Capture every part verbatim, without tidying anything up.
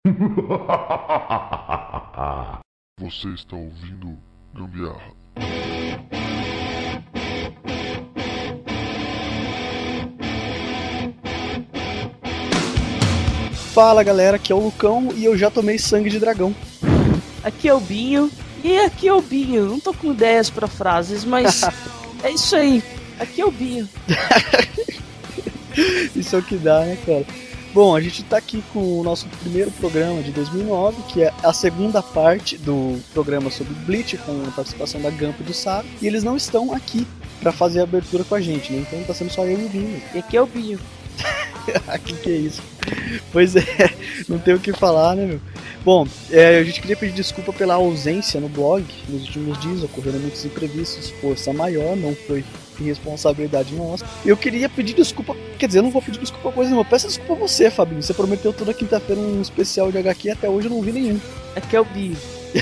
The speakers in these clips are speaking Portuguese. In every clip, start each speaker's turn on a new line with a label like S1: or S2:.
S1: Você está ouvindo Gambiarra.
S2: Fala galera, aqui é o Lucão e eu já tomei sangue de dragão.
S3: Aqui é o Binho e aqui é o Binho. Não tô com ideias pra frases, mas é isso aí. Aqui é o Binho.
S2: Isso é o que dá, né, cara? Bom, a gente tá aqui com o nosso primeiro programa de dois mil e nove, que é a segunda parte do programa sobre Bleach, com a participação da Gamp e do Saro. E eles não estão aqui pra fazer a abertura com a gente, né? Então tá sendo só eu e o Binho.
S3: E aqui é o Binho.
S2: que que é isso? Pois é, não tem o que falar, né, meu? Bom, é, a gente queria pedir desculpa pela ausência no blog. Nos últimos dias ocorreram muitos imprevistos, força maior, não foi responsabilidade nossa. Eu queria pedir desculpa, quer dizer, eu não vou pedir desculpa pra coisa nenhuma. Peço desculpa a você, Fabinho. Você prometeu toda quinta-feira um especial de H Q e até hoje eu não vi nenhum.
S3: Aqui é o Binho.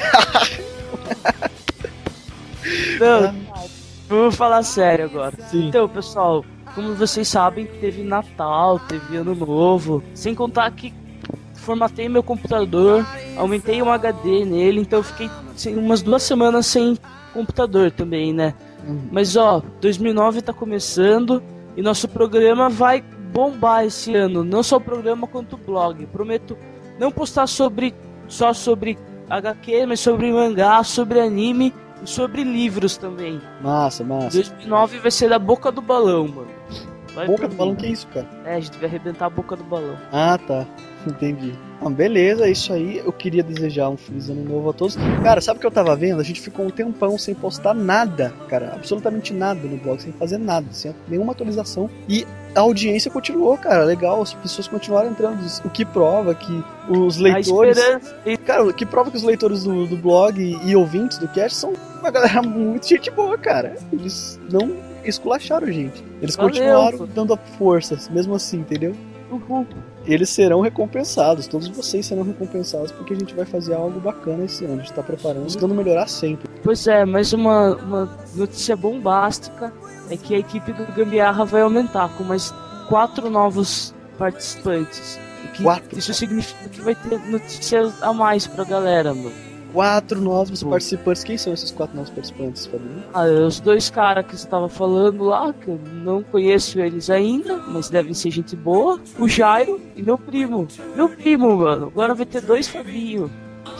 S3: Não, vamos falar sério agora.
S2: Sim.
S3: Então, pessoal, como vocês sabem, teve Natal, teve Ano Novo. Sem contar que formatei meu computador, aumentei um H D nele, então eu fiquei sem, umas duas semanas sem computador também, né? Uhum. Mas ó, dois mil e nove tá começando e nosso programa vai bombar esse ano. Não só o programa quanto o blog. Prometo não postar sobre só sobre H Q, mas sobre mangá, sobre anime e sobre livros também.
S2: Massa, massa.
S3: dois mil e nove vai ser da boca do balão, mano. Vai
S2: boca do balão, que é isso, cara?
S3: É, a gente vai arrebentar a boca do balão.
S2: Ah, tá. Entendi. Ah, beleza, é isso aí. Eu queria desejar um feliz ano novo a todos. Cara, sabe o que eu tava vendo? A gente ficou um tempão sem postar nada, cara. Absolutamente nada no blog, sem fazer nada, sem nenhuma atualização. E a audiência continuou, cara. Legal, as pessoas continuaram entrando. O que prova que os leitores... Cara, o que prova que os leitores do, do blog e ouvintes do cast são uma galera muito gente boa, cara. Eles não esculacharam, gente. Eles Valeu, continuaram pô. dando força, mesmo assim, entendeu?
S3: Uhum.
S2: Eles serão recompensados, todos vocês serão recompensados, porque a gente vai fazer algo bacana esse ano. A gente tá preparando, buscando melhorar sempre.
S3: Pois é, mas uma, uma notícia bombástica é que a equipe do Gambiarra vai aumentar com mais quatro novos participantes. Que
S2: quatro?
S3: Isso significa que vai ter notícias a mais pra galera, mano.
S2: Quatro novos Pô. participantes. Quem são esses quatro novos participantes, Fabinho?
S3: Ah, os dois caras que você estava falando lá, que eu não conheço eles ainda, mas devem ser gente boa. O Jairo e meu primo. Meu primo, mano. Agora vai ter dois Fabinho.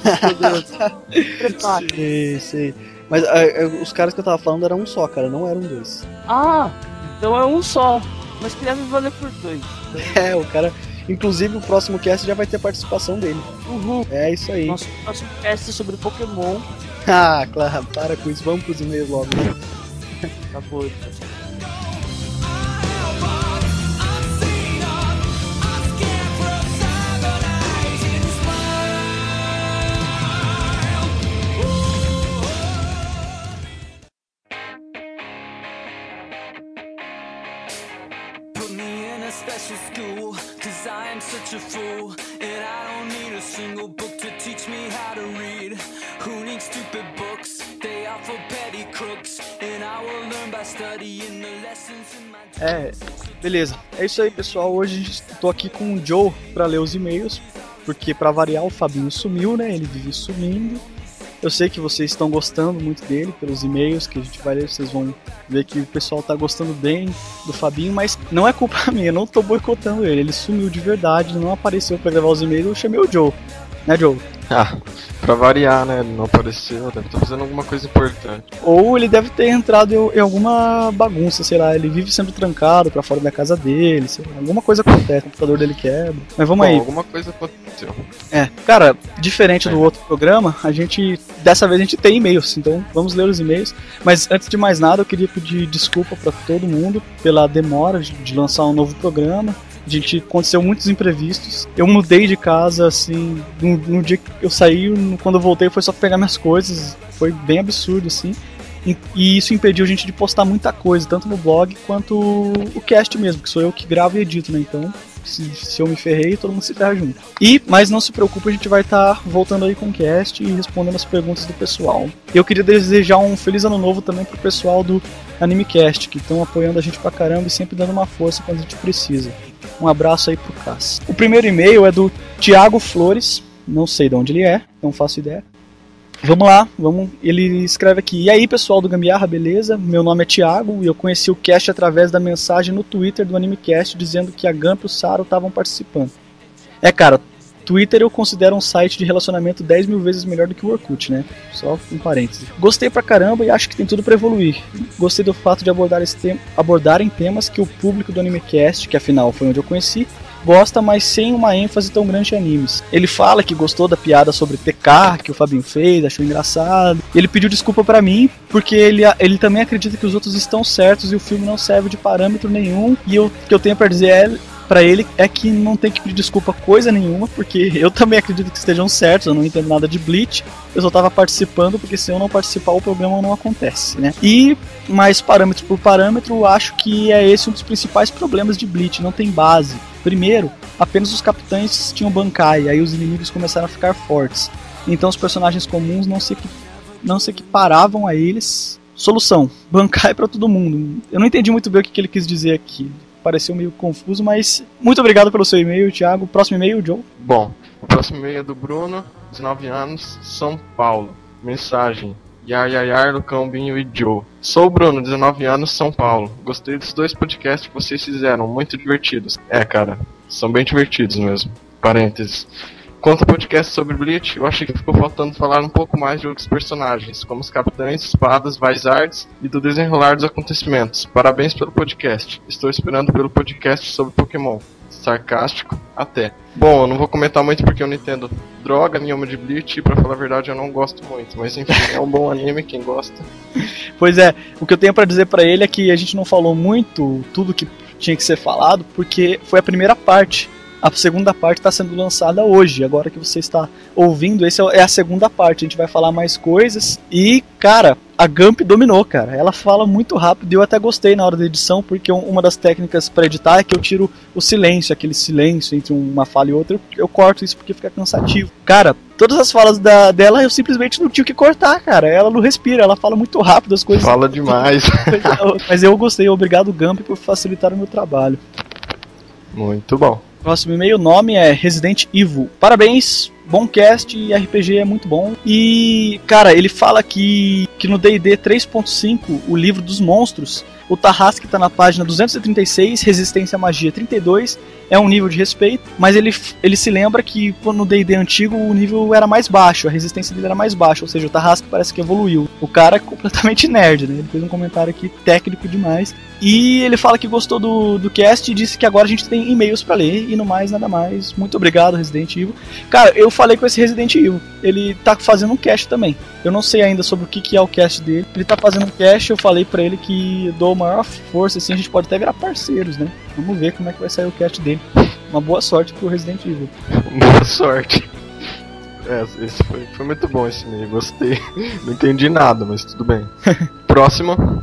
S3: Prepare.
S2: Sei, sei. Mas uh, os caras que eu tava falando eram um só, cara, não eram dois.
S3: Ah, então é um só. Mas queria me valer por dois. Então...
S2: É, o cara... Inclusive o próximo cast já vai ter participação dele.
S3: Uhum.
S2: É isso aí.
S3: Nosso próximo cast é sobre Pokémon.
S2: Ah, claro, para com isso. Vamos pros e-mails logo, né?
S3: Acabou, então.
S4: Such a fool, and I don't need a single book to teach me how to read. Who needs stupid books? They are for petty crooks, and I will learn by studying the lessons in my...
S2: É, beleza. É isso aí, pessoal. Hoje estou aqui com o Joe para ler os e-mails, porque para variar o Fabinho sumiu, né? Ele vive sumindo. Eu sei que vocês estão gostando muito dele pelos e-mails que a gente vai ler, vocês vão ver que o pessoal tá gostando bem do Fabinho, mas não é culpa minha, eu não tô boicotando ele, ele sumiu de verdade, não apareceu pra gravar os e-mails, eu chamei o Joe, né, Joe?
S5: Ah, pra variar, né, ele não apareceu, deve estar fazendo alguma coisa importante.
S2: Ou ele deve ter entrado em, em alguma bagunça, sei lá, ele vive sempre trancado pra fora da casa dele, sei lá, alguma coisa acontece, o computador dele quebra, mas vamos
S5: Bom,
S2: aí.
S5: alguma coisa aconteceu.
S2: É, cara, diferente é. do outro programa, a gente, dessa vez a gente tem e-mails, então vamos ler os e-mails, mas antes de mais nada eu queria pedir desculpa pra todo mundo pela demora de, de lançar um novo programa. A gente aconteceu muitos imprevistos. Eu mudei de casa, assim, no, no dia que eu saí, no, quando eu voltei foi só pegar minhas coisas. Foi bem absurdo, assim. E, e isso impediu a gente de postar muita coisa, tanto no blog quanto o cast mesmo, que sou eu que gravo e edito, né? Então, se, se eu me ferrei, todo mundo se ferra junto. E, mas não se preocupe, a gente vai estar tá voltando aí com o cast e respondendo as perguntas do pessoal. Eu queria desejar um feliz ano novo também pro pessoal do AnimeCast, que estão apoiando a gente pra caramba e sempre dando uma força quando a gente precisa. Um abraço aí pro Cass. O primeiro e-mail é do Thiago Flores. não sei de onde ele é, não faço ideia. Vamos lá, vamos. Ele escreve aqui: e aí pessoal do Gambiarra, beleza? Meu nome é Thiago e eu conheci o cast através da mensagem no Twitter do AnimeCast dizendo que a Gump e o Saro estavam participando. É, cara, Twitter eu considero um site de relacionamento dez mil vezes melhor do que o Orkut, né? Só um parêntese. Gostei pra caramba e acho que tem tudo pra evoluir. Gostei do fato de abordar esse tema, abordarem temas que o público do AnimeCast, que afinal foi onde eu conheci, gosta, mas sem uma ênfase tão grande em animes. Ele fala que gostou da piada sobre T K, que o Fabinho fez, achou engraçado. Ele pediu desculpa pra mim, porque ele, ele também acredita que os outros estão certos e o filme não serve de parâmetro nenhum. E o que eu tenho pra dizer é... pra ele é que não tem que pedir desculpa coisa nenhuma, porque eu também acredito que estejam certos, eu não entendo nada de Bleach, eu só tava participando porque se eu não participar o programa não acontece, né? E, mais parâmetro por parâmetro, acho que é esse um dos principais problemas de Bleach, não tem base. Primeiro, apenas os capitães tinham Bankai, aí os inimigos começaram a ficar fortes, então os personagens comuns não se, não se equiparavam a eles. Solução, Bankai pra todo mundo. Eu não entendi muito bem o que, que ele quis dizer aqui. Pareceu meio confuso, mas muito obrigado pelo seu e-mail, Thiago. Próximo e-mail, Joe?
S5: Bom, o próximo e-mail é do Bruno, dezenove anos, São Paulo. Mensagem: Yar Yar Yar, Lucãobinho e Joe. Sou o Bruno, dezenove anos, São Paulo. Gostei dos dois podcasts que vocês fizeram, muito divertidos. É, cara, são bem divertidos mesmo. Parênteses. Quanto ao podcast sobre Bleach, eu achei que ficou faltando falar um pouco mais de outros personagens, como os capitães, espadas, Vizards e do desenrolar dos acontecimentos. Parabéns pelo podcast. Estou esperando pelo podcast sobre Pokémon. Sarcástico, até. Bom, eu não vou comentar muito porque eu não entendo droga nenhuma de Bleach e pra falar a verdade eu não gosto muito. Mas enfim, é um bom anime, quem gosta.
S2: Pois é, o que eu tenho pra dizer pra ele é que a gente não falou muito tudo que tinha que ser falado, porque foi a primeira parte. A segunda parte está sendo lançada hoje. Agora que você está ouvindo, essa é a segunda parte. A gente vai falar mais coisas. E, cara, a Gump dominou, cara. Ela fala muito rápido e eu até gostei na hora da edição, porque uma das técnicas para editar é que eu tiro o silêncio, aquele silêncio entre uma fala e outra. Eu, eu corto isso porque fica cansativo. Cara, todas as falas da, dela eu simplesmente não tinha que cortar, cara. Ela não respira, ela fala muito rápido as coisas.
S5: Fala demais.
S2: Mas eu gostei. Obrigado, Gump, por facilitar o meu trabalho.
S5: Muito bom.
S2: Próximo e-mail, o nome é Resident Evil. Parabéns, bom cast e R P G é muito bom. E, cara, ele fala que, que no D e D três ponto cinco, o livro dos monstros, o Tarrasque tá na página duzentos e trinta e seis, Resistência à Magia trinta e dois, é um nível de respeito, mas ele, ele se lembra que no D e D antigo o nível era mais baixo, a resistência dele era mais baixa, ou seja, o Tarrasque parece que evoluiu. O cara é completamente nerd, né? Ele fez um comentário aqui técnico demais. E ele fala que gostou do, do cast e disse que agora a gente tem e-mails pra ler e no mais, nada mais. Muito obrigado, Resident Evil. Cara, eu falei com esse Resident Evil, ele tá fazendo um cast também. Eu não sei ainda sobre o que, que é o cast dele. Ele tá fazendo um cast, eu falei pra ele que dou maior força, assim, a gente pode até virar parceiros, né? Vamos ver como é que vai sair o cast dele. Uma boa sorte pro Resident Evil.
S5: Boa sorte. É, esse foi, foi muito bom esse e-mail, gostei. Não entendi nada, mas tudo bem. Próximo.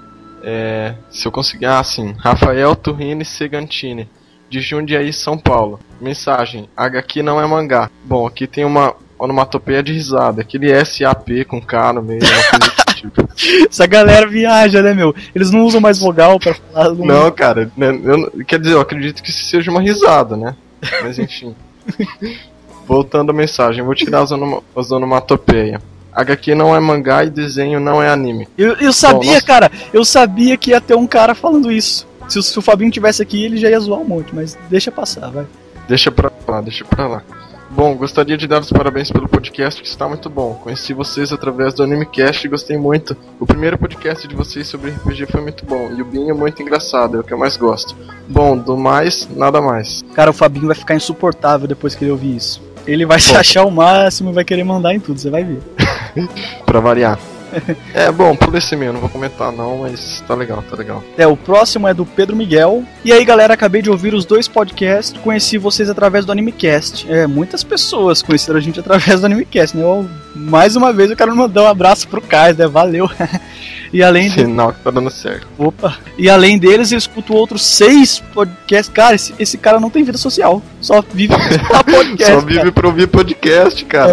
S5: É, se eu conseguir, ah sim, Rafael Turrini Segantini, de Jundiaí, São Paulo. Mensagem: H Q não é mangá. Bom, aqui tem uma onomatopeia de risada, aquele S A P com K no meio, uma coisa desse tipo.
S2: Essa galera viaja, né, meu? Eles não usam mais vogal pra falar.
S5: Não, não cara, eu, quer dizer, eu acredito que isso seja uma risada, né? Mas enfim. Voltando à mensagem, vou tirar as, onom as onomatopeias. H Q não é mangá e desenho não é anime.
S2: Eu, eu sabia, Bom, cara, eu sabia que ia ter um cara falando isso. Se o, se o Fabinho tivesse aqui, ele já ia zoar um monte, mas deixa passar, vai.
S5: Deixa pra lá, deixa pra lá. Bom, gostaria de dar os parabéns pelo podcast, que está muito bom. Conheci vocês através do AnimeCast e gostei muito. O primeiro podcast de vocês sobre R P G foi muito bom, e o Binho é muito engraçado, é o que eu mais gosto. Bom, do mais, nada mais.
S2: Cara, o Fabinho vai ficar insuportável depois que ele ouvir isso. Ele vai se achar o máximo e vai querer mandar em tudo, você vai ver.
S5: Pra variar. É, bom, pula esse e-mail, não vou comentar não, mas tá legal, tá legal.
S2: É, o próximo é do Pedro Miguel. E aí, galera, acabei de ouvir os dois podcasts, conheci vocês através do AnimeCast. É, muitas pessoas conheceram a gente através do AnimeCast, né? Eu, mais uma vez eu quero mandar um abraço pro Caio, né? Valeu. E além de...
S5: Sinal que tá dando certo.
S2: Opa. E além deles, eu escuto outros seis podcasts. Cara, esse, esse cara não tem vida social. Só vive pra escutar podcast.
S5: Só vive
S2: cara.
S5: pra ouvir podcast, cara.
S2: É.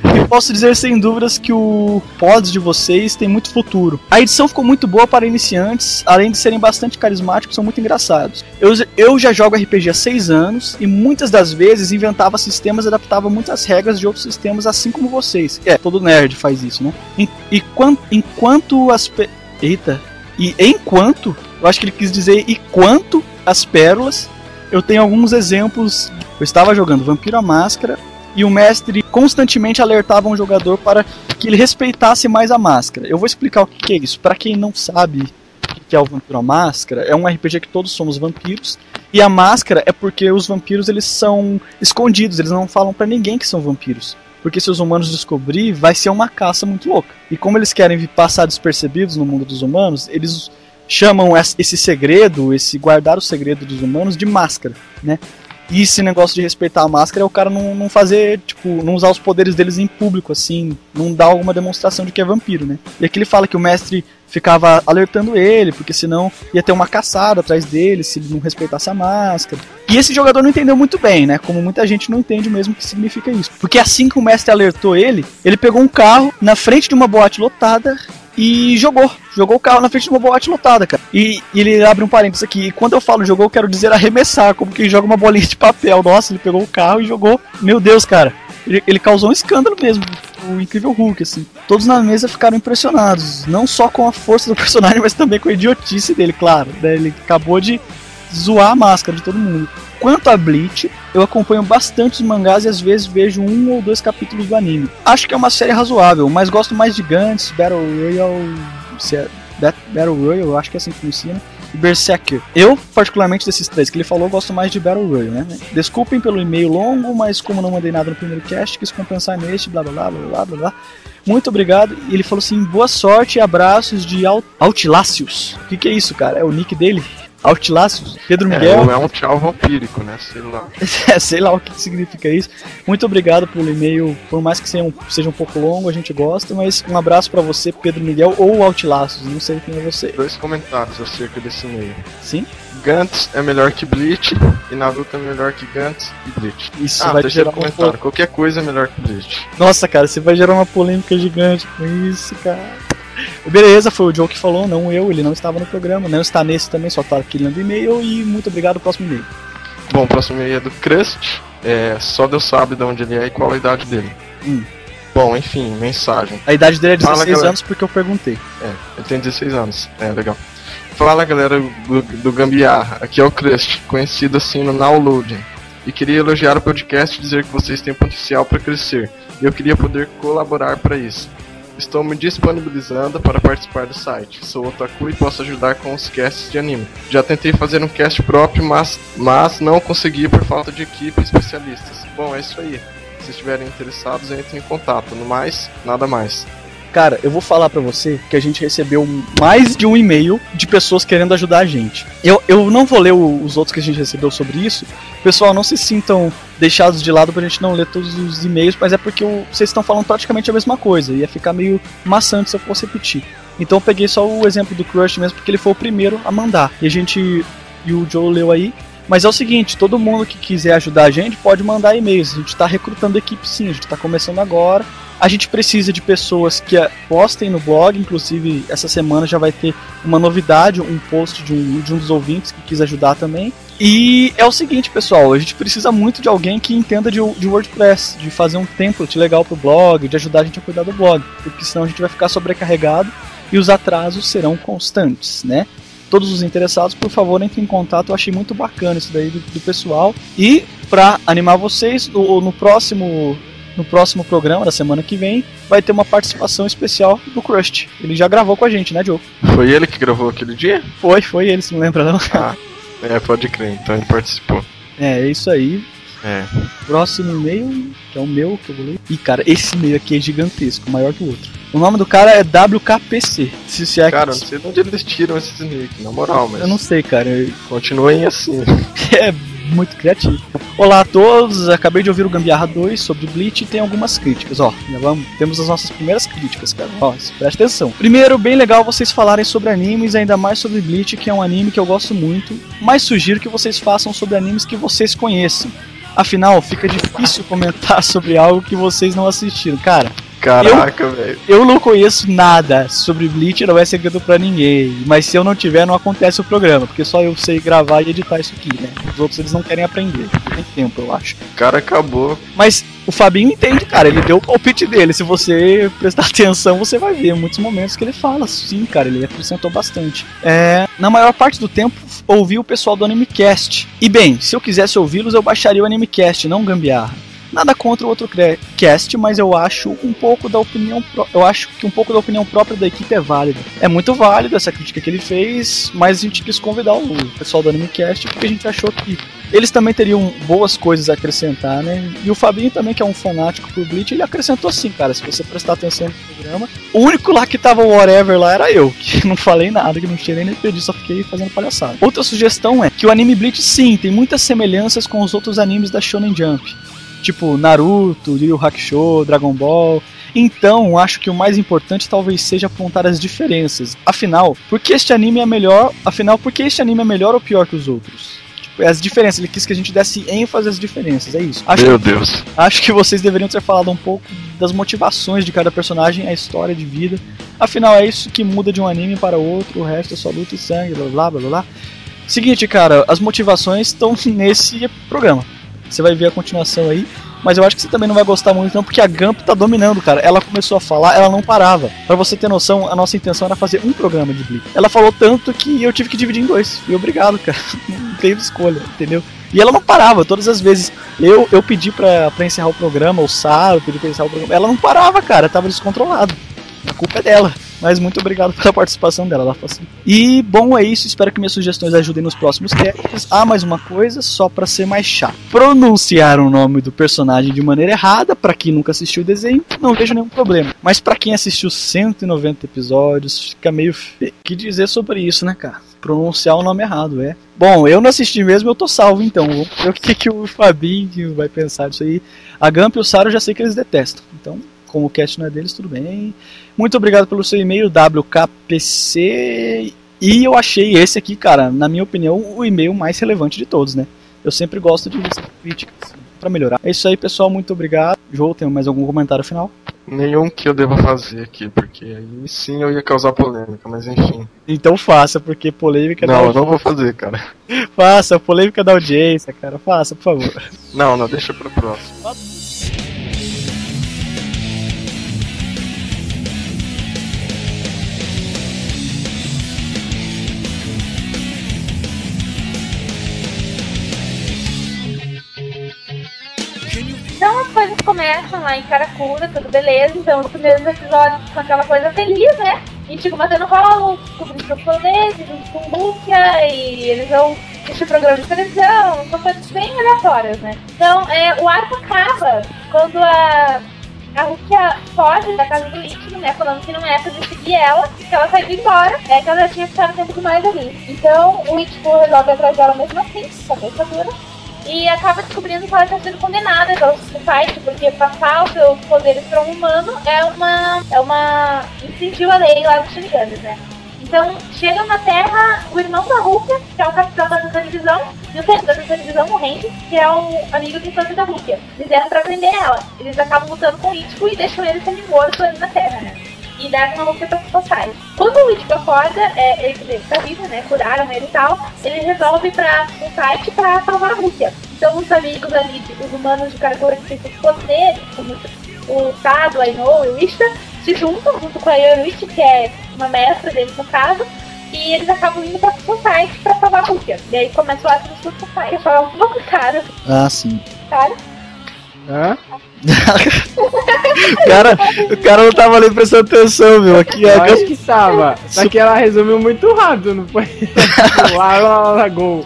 S2: E posso dizer sem dúvidas que o pod de vocês tem muito futuro. A edição ficou muito boa para iniciantes, além de serem bastante carismáticos, são muito engraçados. Eu, eu já jogo R P G há seis anos e muitas das vezes inventava sistemas e adaptava muitas regras de outros sistemas, assim como vocês. É, todo nerd faz isso, né? E, e quant, enquanto as... Pe... Eita... E enquanto... Eu acho que ele quis dizer e quanto as pérolas... Eu tenho alguns exemplos. Eu estava jogando Vampiro à Máscara e o mestre constantemente alertava um jogador para que ele respeitasse mais a máscara. Eu vou explicar o que é isso. Para quem não sabe o que é o Vampiro à Máscara, é um R P G que todos somos vampiros. E a máscara é porque os vampiros eles são escondidos, eles não falam para ninguém que são vampiros. Porque se os humanos descobrir, vai ser uma caça muito louca. E como eles querem passar despercebidos no mundo dos humanos, eles... chamam esse segredo, esse guardar o segredo dos humanos de máscara, né? E esse negócio de respeitar a máscara é o cara não, não fazer, tipo, não usar os poderes deles em público, assim, não dar alguma demonstração de que é vampiro, né? E aqui ele fala que o mestre ficava alertando ele, porque senão ia ter uma caçada atrás dele se ele não respeitasse a máscara. E esse jogador não entendeu muito bem, né? Como muita gente não entende mesmo o que significa isso. Porque assim que o mestre alertou ele, ele pegou um carro na frente de uma boate lotada e jogou. Jogou o carro na frente de uma boate lotada, cara. E, e ele abre um parênteses aqui. E quando eu falo jogou, eu quero dizer arremessar, como que joga uma bolinha de papel. Nossa, ele pegou o carro e jogou. Meu Deus, cara. Ele, ele causou um escândalo mesmo. O Incrível Hulk, assim. Todos na mesa ficaram impressionados. Não só com a força do personagem, mas também com a idiotice dele, claro. Ele acabou de zoar a máscara de todo mundo. Quanto a Bleach, eu acompanho bastante os mangás e às vezes vejo um ou dois capítulos do anime. Acho que é uma série razoável, mas gosto mais de Gantz, Battle Royale, Battle Royale, eu acho que é assim que funciona, e Berserker. Eu, particularmente desses três que ele falou, gosto mais de Battle Royale, né? Desculpem pelo e-mail longo, mas como não mandei nada no primeiro cast, quis compensar neste, blá blá blá blá blá blá. Muito obrigado. E ele falou assim, boa sorte e abraços de Alt Altilácios. O que, que é isso, cara? É o nick dele? Altilácios, Pedro Miguel.
S5: É, é um tchau vampírico, né? Sei lá.
S2: É, sei lá o que significa isso. Muito obrigado pelo e-mail. Por mais que seja um, seja um pouco longo, a gente gosta. Mas um abraço pra você, Pedro Miguel, ou Altilácios. Não sei quem é você.
S5: Dois comentários acerca desse e-mail.
S2: Sim?
S5: Gantz é melhor que Bleach e Naruto é melhor que Gantz e Bleach.
S2: Isso
S5: ah,
S2: vai
S5: terceiro
S2: gerar
S5: comentário.
S2: Um...
S5: Qualquer coisa é melhor que Bleach.
S2: Nossa, cara, você vai gerar uma polêmica gigante com isso, cara. Beleza, foi o Joe que falou, não eu, ele não estava no programa, não está nesse também, só está aqui lendo e-mail e muito obrigado, próximo e-mail.
S5: Bom, o próximo e-mail é do Crust, é, só Deus sabe de onde ele é e qual a idade dele.
S2: Hum.
S5: Bom, enfim, mensagem.
S2: A idade dele é dezesseis
S5: Fala,
S2: anos porque eu perguntei.
S5: É, ele tem dezesseis anos, é legal. Fala galera do, do Gambiarra, aqui é o Crust, conhecido assim no Nowloading. E queria elogiar o podcast e dizer que vocês têm potencial para crescer. E eu queria poder colaborar para isso. Estou me disponibilizando para participar do site. Sou otaku e posso ajudar com os casts de anime. Já tentei fazer um cast próprio, mas, mas não consegui por falta de equipe e especialistas. Bom, é isso aí. Se estiverem interessados, entrem em contato. No mais, nada mais.
S2: Cara, eu vou falar pra você que a gente recebeu mais de um e-mail de pessoas querendo ajudar a gente. Eu, eu não vou ler o, os outros que a gente recebeu sobre isso. Pessoal, não se sintam deixados de lado pra gente não ler todos os e-mails, mas é porque o, vocês estão falando praticamente a mesma coisa. Ia ficar meio maçante se eu fosse repetir. Então eu peguei só o exemplo do Crush mesmo, porque ele foi o primeiro a mandar. E a gente... E o Joe leu aí. Mas é o seguinte, todo mundo que quiser ajudar a gente pode mandar e-mails. A gente tá recrutando equipe sim, a gente tá começando agora. A gente precisa de pessoas que postem no blog, inclusive essa semana já vai ter uma novidade, um post de um, de um dos ouvintes que quis ajudar também. E é o seguinte, pessoal, a gente precisa muito de alguém que entenda de, de WordPress, de fazer um template legal pro blog, de ajudar a gente a cuidar do blog, porque senão a gente vai ficar sobrecarregado e os atrasos serão constantes, né? Todos os interessados, por favor, entrem em contato, eu achei muito bacana isso daí do, do pessoal. E para animar vocês, no, no próximo... No próximo programa, da semana que vem, vai ter uma participação especial do Crust. Ele já gravou com a gente, né, Joe?
S5: Foi ele que gravou aquele dia?
S2: Foi, foi ele, se não lembra não.
S5: Ah, é, pode crer, então ele participou.
S2: É, é isso aí.
S5: É.
S2: Próximo e-mail, que é o meu, que eu vou ler. Ih, cara, esse e-mail aqui é gigantesco, maior que o outro. O nome do cara é W K P C. Se, se é
S5: cara,
S2: que...
S5: não sei de onde eles tiram esses e-mails, na moral, mas...
S2: Eu não sei, cara.
S5: Continuem assim.
S2: É muito criativo. Olá a todos, acabei de ouvir o Gambiarra dois sobre Bleach e tem algumas críticas. Ó, já vamos, temos as nossas primeiras críticas, cara. Ó, presta atenção. Primeiro, bem legal vocês falarem sobre animes, ainda mais sobre Bleach, que é um anime que eu gosto muito, mas sugiro que vocês façam sobre animes que vocês conheçam. Afinal, fica difícil comentar sobre algo que vocês não assistiram. Cara,
S5: Caraca, velho.
S2: Eu não conheço nada sobre Bleach, não é segredo pra ninguém. Mas se eu não tiver, não acontece o programa. Porque só eu sei gravar e editar isso aqui, né? Os outros, eles não querem aprender. Não tem tempo, eu acho.
S5: O cara acabou.
S2: Mas o Fabinho entende, cara. Ele deu o palpite dele. Se você prestar atenção, você vai ver muitos momentos que ele fala. Sim, cara, ele acrescentou bastante. É, na maior parte do tempo, ouvi o pessoal do AnimeCast. E bem, se eu quisesse ouvi-los, eu baixaria o AnimeCast, não Gambiarra. Nada contra o outro cast, mas eu acho um pouco da opinião pro... eu acho que um pouco da opinião própria da equipe é válida. É muito válida essa crítica que ele fez, mas a gente quis convidar o pessoal do AnimeCast porque a gente achou que eles também teriam boas coisas a acrescentar, né? E o Fabinho também, que é um fanático por Bleach, ele acrescentou sim, cara, se você prestar atenção no programa. O único lá que tava whatever lá era eu, que não falei nada, que não tinha nem pedido, só fiquei fazendo palhaçada. Outra sugestão é que o anime Bleach, sim, tem muitas semelhanças com os outros animes da Shonen Jump. Tipo Naruto, Yu Yu Hakusho, Dragon Ball. Então, acho que o mais importante talvez seja apontar as diferenças. Afinal, por que este anime é melhor? Afinal, por que este anime é melhor ou pior que os outros? Tipo, as diferenças, ele quis que a gente desse ênfase às diferenças, é isso. Acho
S5: Meu
S2: que,
S5: Deus.
S2: Acho que vocês deveriam ter falado um pouco das motivações de cada personagem, a história de vida. Afinal, é isso que muda de um anime para outro, o resto é só luta e sangue, blá blá blá blá. Seguinte, cara, as motivações estão nesse programa. Você vai ver a continuação aí, mas eu acho que você também não vai gostar muito não, porque a Gump tá dominando, cara. Ela começou a falar, ela não parava. Pra você ter noção, a nossa intenção era fazer um programa de Bleach. Ela falou tanto que eu tive que dividir em dois. E obrigado, cara. Não teve escolha, entendeu? E ela não parava, todas as vezes. Eu, eu pedi pra, pra encerrar o programa, o Saro pedi pra encerrar o programa. Ela não parava, cara, tava descontrolado. A culpa é dela. Mas muito obrigado pela participação dela, ela assim. E bom, é isso, espero que minhas sugestões ajudem nos próximos casts. Ah, mais uma coisa, só pra ser mais chato. Pronunciar o nome do personagem de maneira errada, pra quem nunca assistiu o desenho, não vejo nenhum problema. Mas pra quem assistiu cento e noventa episódios, fica meio feio. O que dizer sobre isso, né, cara? Pronunciar o nome errado, é. Bom, eu não assisti mesmo, eu tô salvo, então. Vamos ver o que, que o Fabinho vai pensar disso aí. A Gump e o Saro eu já sei que eles detestam, então... Como o cast não é deles, tudo bem. Muito obrigado pelo seu e-mail, W K P C. E eu achei esse aqui, cara, na minha opinião, o e-mail mais relevante de todos, né? Eu sempre gosto de ver críticas pra melhorar. É isso aí, pessoal, muito obrigado. João, tem mais algum comentário final?
S5: Nenhum que eu deva fazer aqui, porque aí sim eu ia causar polêmica, mas enfim.
S2: Então faça, porque polêmica
S5: não,
S2: da
S5: audiência. Não, eu não vou fazer, cara.
S2: Faça, polêmica da audiência, cara. Faça, por favor.
S5: Não, não, deixa pro próximo.
S6: Então as coisas começam lá em Karakura, tudo beleza. Então os primeiros episódios são aquela coisa feliz, né? E tipo, batendo rolo, descobrindo seus poderes, junto com Rukia, e eles vão assistir programa de televisão, são coisas bem aleatórias, né? Então é, o arco acaba quando a, a Rukia foge da casa do Ichigo, né? Falando que não é pra seguir ela, que ela saiu embora, é que ela já tinha ficado tempo demais ali. Então o Ichigo resolve atrás dela mesmo assim, com a cabeça dura. E acaba descobrindo que ela está sendo condenada pelo Fight, porque passar os seus poderes para um humano é uma. é uma. infringiu a lei lá dos Shinigamis, né? Então chega na Terra o irmão da Rukia, que é o capitão da televisão, e o capitão da televisão, o Randy, que é o amigo de infância da Rukia. Eles vieram pra prender ela. Eles acabam lutando com o Ichigo e deixam ele semi-morto ali na Terra, né? E dá uma luta pra Society. Quando o Ichigo acorda, é, ele, ele tá vivo, né? Curaram ele e tal. Ele resolve ir pra Society pra salvar a Rukia. Então os amigos ali, os humanos de Karakura que têm os poderes, como o Sado, a Ino e o Ishida, se juntam junto com a Yoruichi, que é uma mestra deles no caso. E eles acabam indo pra Society pra salvar a Rukia. E aí começa o ato do Society. Eu falo, vamos, cara.
S2: Ah, sim.
S6: Cara.
S5: Hã?
S2: o, cara, o cara não tava ali prestando atenção, meu. Aqui,
S7: eu acho que tava. Só que ela resumiu muito rápido, não foi? Lá, lá, lá, gol.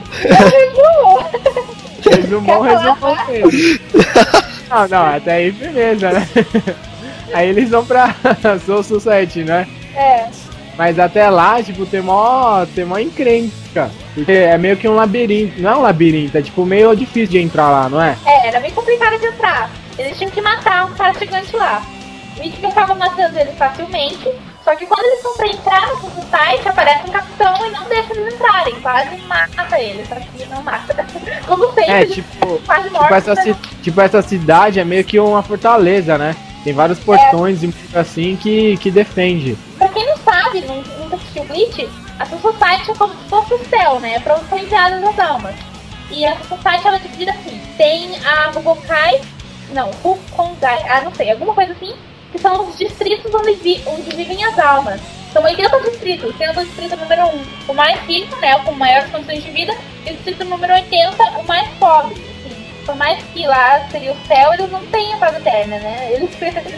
S7: Resumou, resumou mesmo. Não, não, até aí beleza, né? Aí eles vão pra Soul Society, né?
S6: É.
S7: Mas até lá, tipo, tem mó, tem mó encrenca. Porque é meio que um labirinto. Não é um labirinto, é tipo meio difícil de entrar lá, não é?
S6: É, era bem complicado de entrar. Eles tinham que matar um cara gigante lá. O Ichigo acaba matando ele facilmente. Só que quando eles estão pra entrar no site, aparece um capitão e não deixa eles entrarem. Quase mata eles, só que não mata. Como sempre,
S7: É,
S6: eles
S7: tipo,
S6: quase
S7: tipo,
S6: mortos,
S7: essa,
S6: né?
S7: ci- tipo, essa cidade é meio que uma fortaleza, né? Tem vários portões e muito assim que, que defende.
S6: Pra quem não sabe, nu- nunca assistiu Bleach, a Soul Society é como se fosse o céu, né? Pra onde são enviadas as almas. E a Soul Society ela é dividida assim: tem a Hugokai, não, Hukongai, ah, não sei, alguma coisa assim, que são os distritos onde, vi- onde vivem as almas. São oitenta distritos, sendo o distrito número um o mais rico, né? Com maiores condições de vida, e o distrito número oitenta o mais pobre. Assim. Por mais que lá seria o céu, eles não têm a paz eterna, né? Eles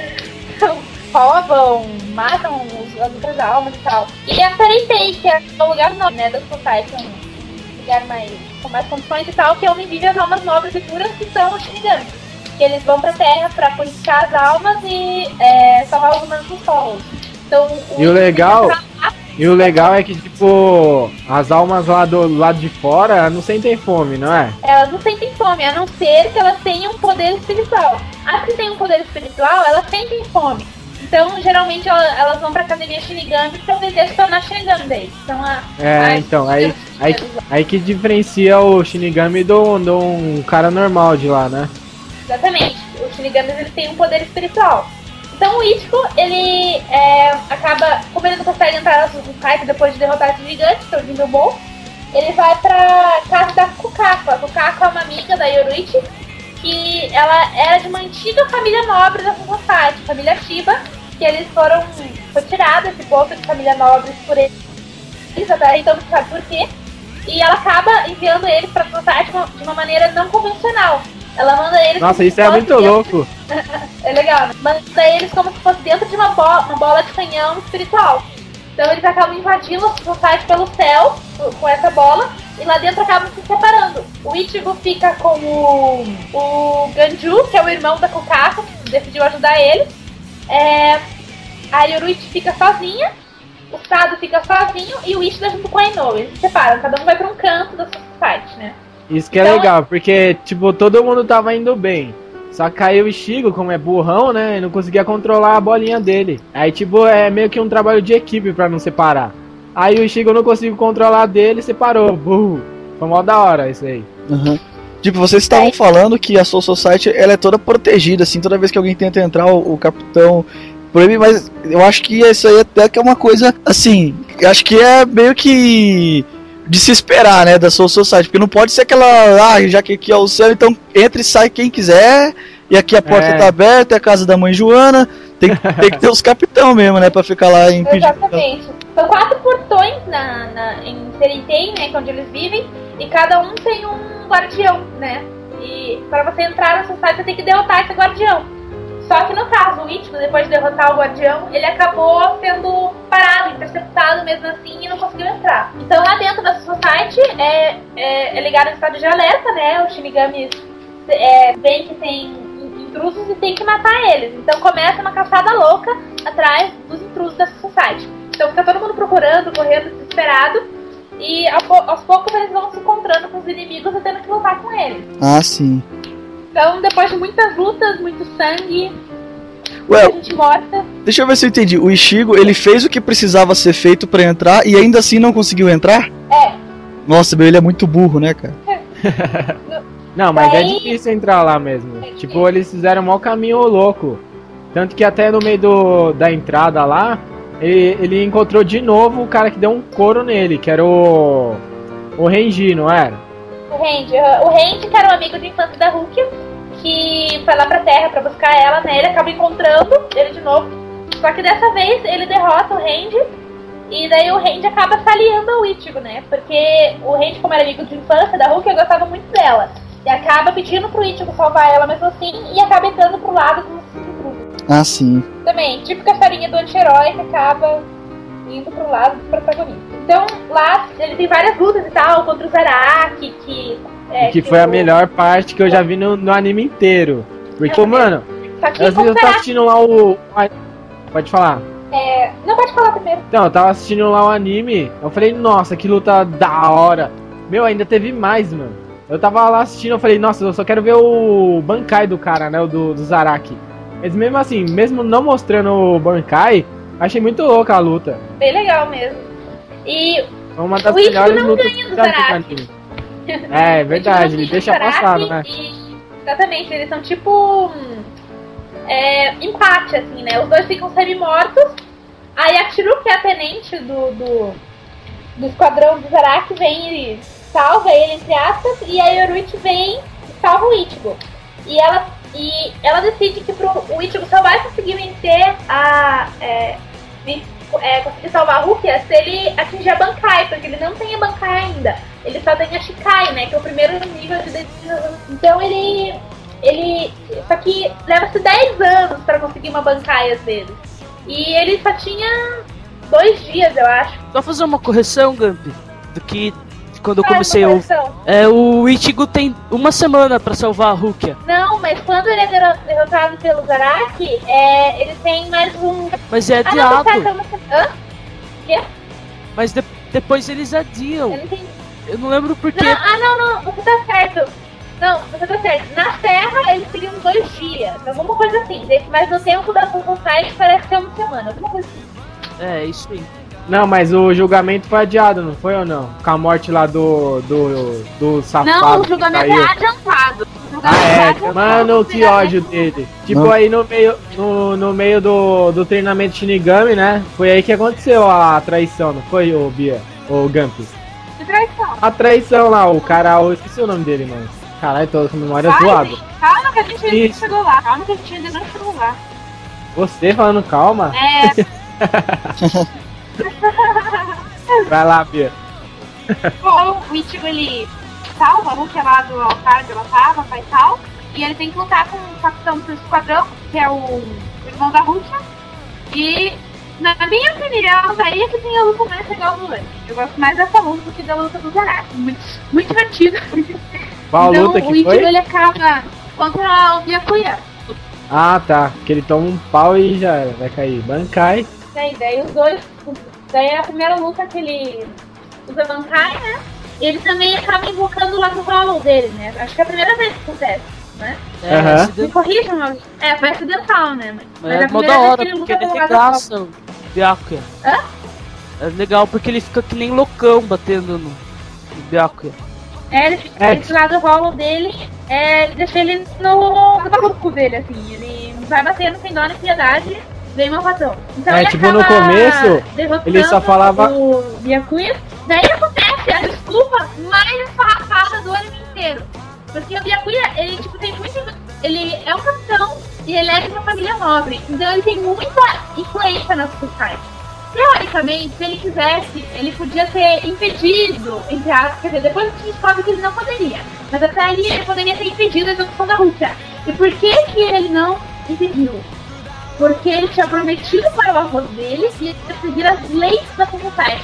S6: roubam, matam os- as outras almas e tal. E a Fairy que é o lugar nobre, né, da Society, um lugar mais, com mais condições e tal, que é onde vivem as almas nobres e puras, que são os Shinigami. Que eles vão pra Terra pra purificar as almas e é, salvar os humanos dos solos. Então,
S7: E o legal-
S6: Ichigo fica lá,
S7: E o legal é que, tipo, as almas lá do lado de fora não sentem fome, não é?
S6: elas não sentem fome, a não ser que elas tenham um poder espiritual. As que têm um poder espiritual, elas sentem fome. Então, geralmente, ela- elas vão pra academia Shinigami pra tentar se tornar Shinigami daí. Então, a,
S7: É,
S6: a-
S7: então, aí, aí, aí que diferencia o Shinigami do, do um cara normal de lá, né?
S6: Exatamente. Os Shinigamis, eles têm um poder espiritual. Então, o Ichigo, ele é, acaba, como ele não consegue entrar na Society depois de derrotar esse gigante, que é o Jingle Ball, ele vai pra casa da Kukako. A Kukako é uma amiga da Yoruichi, que ela era de uma antiga família nobre da Society, família Shiba, que eles foram, foi tirado esse posto de família nobre por eles, até então não sabe por quê, e ela acaba enviando eles pra Society de uma, de uma maneira não convencional. Ela manda eles
S7: Nossa,
S6: como
S7: isso
S6: se
S7: é
S6: fosse
S7: muito
S6: dentro-
S7: louco.
S6: É legal, né? Manda eles como se fosse dentro de uma bola, uma bola de canhão espiritual. Então eles acabam invadindo a Society pelo céu com essa bola e lá dentro acabam se separando. O Ichigo fica com o, o Ganju, que é o irmão da Kukako, que decidiu ajudar ele. É, a Yoruichi fica sozinha, o Sado fica sozinho e o Ishida junto com a Inoue. Eles se separam, cada um vai pra um canto da Society, né?
S7: Isso que é
S6: Então,
S7: legal, porque, tipo, todo mundo tava indo bem. Só que caiu o Ichigo, como é burrão, né? E não conseguia controlar a bolinha dele. Aí, tipo, é meio que um trabalho de equipe pra não separar. Aí o Ichigo não conseguiu controlar a dele e separou. Burro. Foi mó da hora isso aí.
S2: Uhum. Tipo, vocês estavam falando que a Soul Society ela é toda protegida, assim, toda vez que alguém tenta entrar, o, o capitão proíbe, mas eu acho que isso aí até que é uma coisa, assim, eu acho que é meio que de se esperar, né, da Soul Society, porque não pode ser aquela, ah, já que aqui é o céu, então entra e sai quem quiser, e aqui a porta
S7: É.
S2: tá aberta, é a casa da mãe Joana, tem, tem que ter os capitão mesmo, né, pra ficar lá impedindo.
S6: Exatamente. São quatro portões na, na, em Seriten, né, que é onde eles vivem, e cada um tem um guardião, né? E para você entrar na Society, você tem que derrotar esse guardião. Só que no caso, o Ichigo, depois de derrotar o guardião, ele acabou sendo parado, interceptado mesmo assim e não conseguiu entrar. Então lá dentro da Society é, é, é ligado em estado de alerta, né? Os Shinigamis é, veem que tem intrusos e tem que matar eles. Então começa uma caçada louca atrás dos intrusos da Society. Então fica todo mundo procurando, correndo, desesperado. E ao po- aos poucos eles vão se encontrando com os inimigos e tendo que lutar com eles.
S2: Ah, sim.
S6: Então depois de muitas lutas, muito sangue,
S2: Ué,
S6: muita gente morta.
S2: deixa eu ver se eu entendi. O Ichigo, ele fez o que precisava ser feito pra entrar e ainda assim não conseguiu entrar?
S6: É.
S2: Nossa, meu, ele é muito burro, né, cara?
S7: Não, mas é
S6: Aí-
S7: difícil entrar lá mesmo. Tipo, eles fizeram um mau caminho louco. Tanto que até no meio do, da entrada lá, ele, ele encontrou de novo o cara que deu um couro nele, que era o. O Renji, não era?
S6: O Randy, o Randy, que era um amigo de infância da Hulk, que foi lá pra Terra pra buscar ela, né? Ele acaba encontrando ele de novo. Só que dessa vez ele derrota o Randy. E daí o Randy acaba se aliando ao Ichigo, né? Porque o Randy, como era amigo de infância da Hulk, gostava muito dela. E acaba pedindo pro Ichigo salvar ela mesmo assim e acaba entrando pro lado dos intrusos.
S2: Ah, sim.
S6: Também, típica historinha do anti-herói que acaba indo pro lado dos protagonistas. Então, lá ele tem várias lutas e tal, contra o Zaraki, que... É,
S7: que foi a
S6: o-
S7: melhor parte que eu já vi no, no anime inteiro. Porque, mano,
S6: Só que
S7: às vezes eu
S6: contra-
S7: tava assistindo lá o. a- Pode falar.
S6: é, não, pode falar primeiro.
S7: Então, eu tava assistindo lá o anime, eu falei, nossa, que luta da hora. Meu, ainda teve mais, mano. Eu tava lá assistindo, eu falei, nossa, eu só quero ver o Bankai do cara, né, o do, do Zaraki. Mas mesmo assim, mesmo não mostrando o Bankai, Achei muito louca a luta.
S6: Bem legal mesmo. E
S7: É uma das
S6: o Ichigo
S7: melhores
S6: não
S7: lutas
S6: ganha do
S7: já vi no
S6: Zaraki.
S7: anime. É, verdade, ele deixa passar, né?
S6: E, exatamente, eles são tipo hum, é, empate, assim, né? Os dois ficam semi-mortos. Aí a Chiru, que é a tenente do, do, do esquadrão do Zaraki, vem e salva ele, entre aspas, e a Yoruichi vem e salva o Ichigo. E ela, e ela decide que pro, o Ichigo só vai conseguir vencer a... É, é, conseguir salvar a Rukia se ele atingir a Bankai, porque ele não tem a Bankai ainda. Ele só tem a Shikai, né, que é o primeiro nível de dedicação. Então ele... ele só que leva-se dez anos pra conseguir uma Bankai às vezes. E ele só tinha dois dias, eu acho.
S3: Só fazer uma correção, Gamp, do que quando eu
S6: Faz
S3: comecei
S6: uma
S3: a
S6: correção.
S3: é, o Ichigo tem uma semana pra salvar a Rukia.
S6: Não, mas quando ele é dero- derrotado pelo Zaraki, é, ele tem mais um...
S3: Mas é
S6: Ah, não,
S3: adiado.
S6: tá, tá, tá. Hã? Quê?
S3: Mas de- depois eles adiam.
S6: Eu não entendi.
S3: Eu não lembro por quê.
S6: Não, ah, não, não, você tá certo. Não, você tá certo. Na Terra, eles teriam dois dias. Alguma coisa assim. Mas no tempo da Bankai parece ser uma semana. Alguma coisa assim.
S3: É, isso aí.
S7: Não, mas o julgamento foi adiado, não foi ou não? Com a morte lá do. do. do safado.
S6: Não, o
S7: que
S6: julgamento
S7: saiu.
S6: é adiantado. O julgamento
S7: Ah, é,
S6: adiantado.
S7: mano, que ódio dele. Tipo,
S2: Não.
S7: aí no meio, no, no meio do, do treinamento Shinigami, né? Foi aí que aconteceu a traição, não foi, ô Bia? Ô Gamp?
S6: Que traição.
S7: A traição lá, o cara, eu esqueci o nome dele, mano. Caralho, tô com a memória
S6: Vai,
S7: zoada.
S6: gente, calma que a gente ainda não
S7: Isso.
S6: chegou lá. Calma que a gente ainda não chegou lá.
S7: Você falando calma?
S6: É.
S7: Vai lá, Bia.
S6: Bom, o Ichigo ele salva a Rukia lá do altar onde ela tava, faz tal. E ele tem que lutar com o capitão do esquadrão, que é o, o irmão da Rukia. E, na minha opinião, aí é que tem a luta mais legal do anime. Eu gosto mais dessa luta do que da luta do Zaraki. Muito, muito divertida.
S7: Qual
S6: Então,
S7: luta
S6: o
S7: que
S6: Ichigo
S7: foi?
S6: ele acaba contra o Byakuya.
S7: Ah, tá. Que ele toma um pau e já era, vai cair. Bankai.
S6: Daí, daí os dois. Daí é a primeira luta que ele usa Bankai, né? E ele também acaba invocando lá no Hollow dele, né? Acho que é a primeira vez que acontece, né?
S3: É,
S7: Aham.
S3: esse
S6: Me
S3: de-
S6: corrijam, mas... É, foi acidental, né? Mas, mas
S3: é
S6: a
S3: mó
S6: primeira
S3: da
S6: vez
S3: hora,
S6: que ele
S3: porque
S6: luta
S3: ele
S6: no Hollow.
S3: regaça o Byakuya.
S6: Hã?
S3: É legal porque ele fica que nem loucão batendo no, no Byakuya.
S6: É, ele fica
S7: É.
S6: esse lado do Hollow dele, é, deixa ele no, no maluco dele, assim. Ele vai batendo sem dó nem piedade, bem malvadão. Então
S7: É,
S6: ele
S7: tipo, no
S6: acaba
S7: começo,
S6: derrotando
S7: ele só falava-
S6: o Byakuya. Daí acontece a desculpa mais esfarrapada do anime inteiro. Porque o Byakuya, ele tipo, tem muito. Ele é um capitão e ele é de uma família nobre. Então ele tem muita influência nas sociedades. Teoricamente, se ele quisesse, ele podia ser impedido, entre aspas, quer dizer, depois a gente descobre que ele não poderia. Mas até ali ele poderia ter impedido a execução da Rússia. E por que que ele não impediu? Porque ele tinha prometido para o avô dele que ia seguir as leis da sociedade.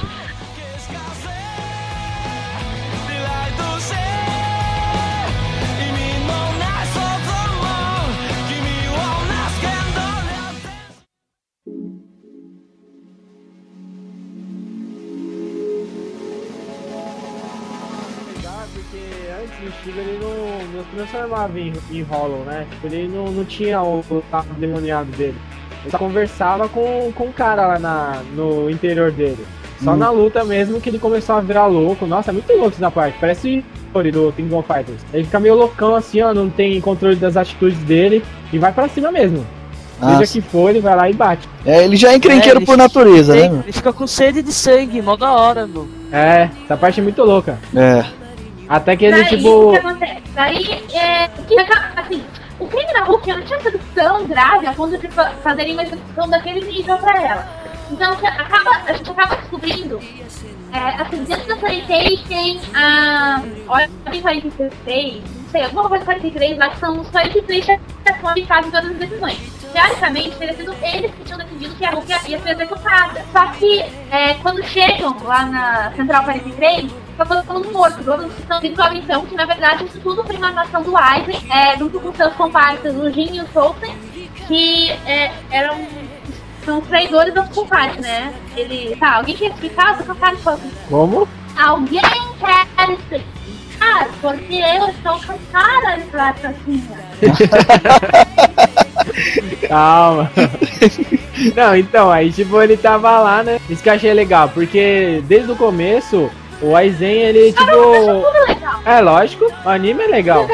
S7: Porque antes o Shiga ele não, não se transformava em, em Hollow, né? Tipo, ele não, não tinha o lado demoniado dele. Ele só conversava com, com o cara lá na, no interior dele. Só
S2: Hum.
S7: na luta mesmo que ele começou a virar louco. Nossa, é muito louco essa parte. Parece o Iori do King of Fighters. Ele fica meio loucão assim, ó, não tem controle das atitudes dele e vai pra cima mesmo.
S2: Ah,
S7: Seja que for, ele vai lá e bate.
S2: é, ele já é encrenqueiro
S3: É, ele
S2: por natureza, né,
S3: Tem-
S2: meu?
S3: ele fica com sede de sangue, mó da hora, meu.
S7: É, essa parte é muito louca.
S2: É.
S7: Até que ele,
S6: Daí,
S7: tipo.
S6: o que acontece? Daí, é, que, assim, o crime da Hulk não tinha sido tão grave a ponto de fa- fazerem uma execução daquele nível pra ela. Então, que acaba, a gente acaba descobrindo, é, assim, dentro da Fairy Tail tem a Ordem quarenta e três, não sei, alguma coisa quarenta e três lá, que são os quarenta e três chefes que fazem todas as decisões. Teoricamente, teria sido eles que tinham decidido que a Hulk ia ser executada. Só que, é, quando chegam lá na Central quarenta e três, tá todo mundo morto, todos estão descobrem então que na verdade isso tudo foi uma ação do Aizen, é, junto com seus comparsas, o Jin e o Tolkien, que é, eram são os traidores dos comparsas, né? Ele. Tá, alguém quer explicar? Eu tô cansado de falar.
S7: Como?
S6: Alguém quer explicar? Porque eu estou cansada de falar pra cima.
S7: Calma. Não, então, aí tipo, ele tava lá, né? Isso que eu achei legal, porque desde o começo, o Aizen, ele tipo... É lógico, o anime é legal.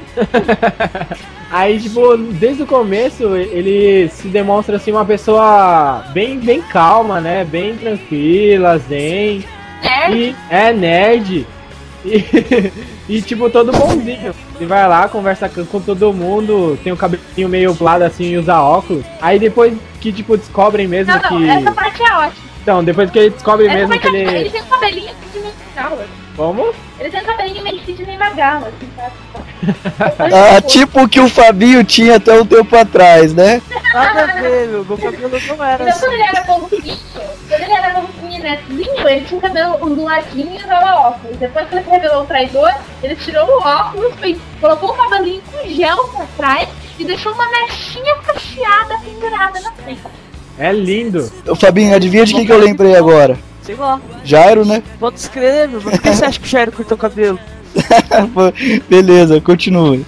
S7: Aí, tipo, desde o começo, ele se demonstra, assim, uma pessoa bem, bem calma, né? Bem tranquila, zen.
S6: Nerd?
S7: E, é, nerd. E, e, tipo, todo bonzinho. Ele vai lá, conversa com, com todo mundo, tem o cabelinho meio plado, assim, e usa óculos. Aí depois que, tipo, descobrem mesmo
S6: Não, não,
S7: que...
S6: essa parte é ótima.
S7: Então, depois que ele descobre
S6: Essa
S7: mesmo
S6: parte
S7: que
S6: é ótima.
S7: ele...
S6: Ele tem um cabelinho de Magawa.
S7: Como?
S6: Ele tem um cabelinho meio de Magawa, assim, sabe?
S2: Ah, tipo o que o Fabinho tinha até um tempo atrás, né?
S3: Nada a ver, meu. Meu cabelo não era
S6: Então,
S3: assim.
S6: quando ele era golfinho, quando ele era golfinho, né, lindo, ele tinha um cabelo onduladinho e usava óculos. Depois que ele se revelou o traidor, ele tirou o óculos, fez, colocou o cabelinho com gel pra trás e deixou uma mechinha cacheada pendurada na frente.
S7: É lindo.
S2: Ô, Fabinho, adivinha de quem que eu lembrei agora?
S3: Sei lá.
S2: Jairo, né?
S3: Pode escrever, meu. Por que você acha que o Jairo cortou o cabelo?
S2: Beleza, continue.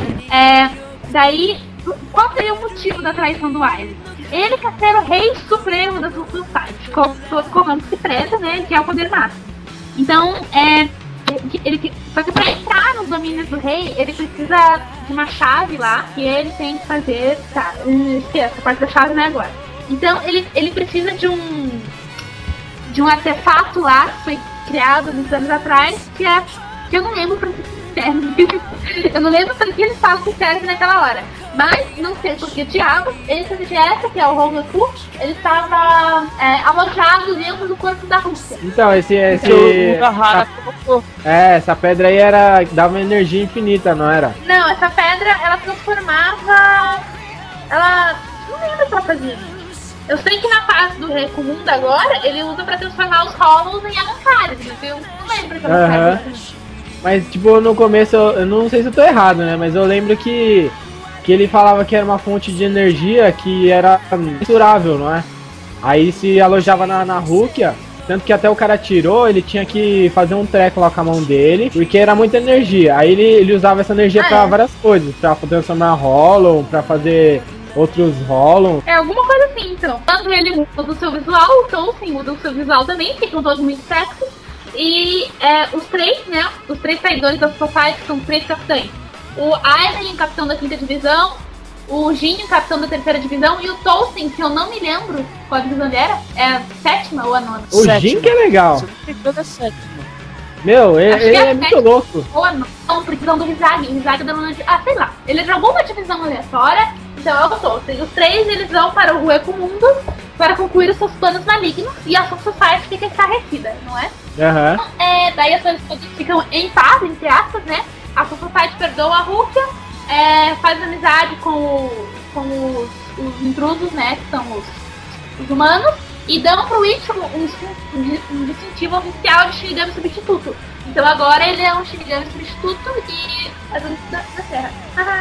S6: É, daí, qual seria o motivo da traição do Aizen? Ele quer ser o rei supremo da Society, com todos os comandos que preza, né, que é o poder máximo. Então, é, ele, só que para entrar nos domínios do rei, ele precisa de uma chave lá, que ele tem que fazer, tá, esquece, a parte da chave não é agora. Então, ele, ele precisa de um, de um artefato lá, que foi criado uns anos atrás, que é, que eu não lembro pra que serve. Eu não lembro pra que eles falam que serve naquela hora. Mas, não sei por que diabo, esse objeto, que é o Hongoku, ele estava é, alojado dentro do corpo da Rússia.
S7: Então, esse... esse
S3: Que o Gahara
S7: essa,
S3: colocou.
S7: é, essa pedra aí era... dava uma energia infinita, não era?
S6: Não, essa pedra, ela transformava... Ela... não lembro o que ela fazia. Eu sei que na fase do Recomundo agora, ele usa pra transformar os Hollows em Alancares, mas eu não lembro o que ela
S7: Aham.
S6: fazia.
S7: Mas, tipo, no começo, eu, eu não sei se eu tô errado, né? Mas eu lembro que, que ele falava que era uma fonte de energia que era mensurável, não é? Aí se alojava na, na Rukia, tanto que até o cara tirou, ele tinha que fazer um treco lá com a mão dele, porque era muita energia. Aí ele, ele usava essa energia
S6: Ah,
S7: pra
S6: é?
S7: várias coisas, pra transformar Hollow, pra fazer outros Hollow.
S6: É alguma coisa assim, então. Quando ele muda o seu visual, o Tolkien muda o seu visual também, ficam todos muito sexy. E é, os três, né, os três traidores da Society são três capitães. O Aizen, capitão da quinta divisão, o Jin, capitão da terceira divisão, e o Tolkien, que eu não me lembro qual divisão ele era, é a sétima ou a nona?
S7: O
S3: Sétima.
S7: Jin que é legal.
S3: Se eu não me engano, é sétima.
S7: Meu, ele,
S6: Acho que
S7: ele
S6: é
S7: é muito
S6: sétima.
S7: louco.
S6: Ou a nona, por divisão do Rizag. O Rizag da nona... Ah, sei lá. Ele jogou uma divisão aleatória, então é o Tolkien. Os três, eles vão para o Recomundo para concluir os seus planos malignos, e a Society fica estarrecida, não é?
S7: Aham.
S6: É, daí as coisas todas ficam em paz, entre aspas, né? A Society perdoa a Rukia, é, faz amizade com, o, com os, os intrusos, né? Que são os, os humanos, e dão pro Ichigo um, um, um distintivo oficial de Shinigami substituto. Então agora ele é um Shinigami substituto e faz amizade da, da Terra.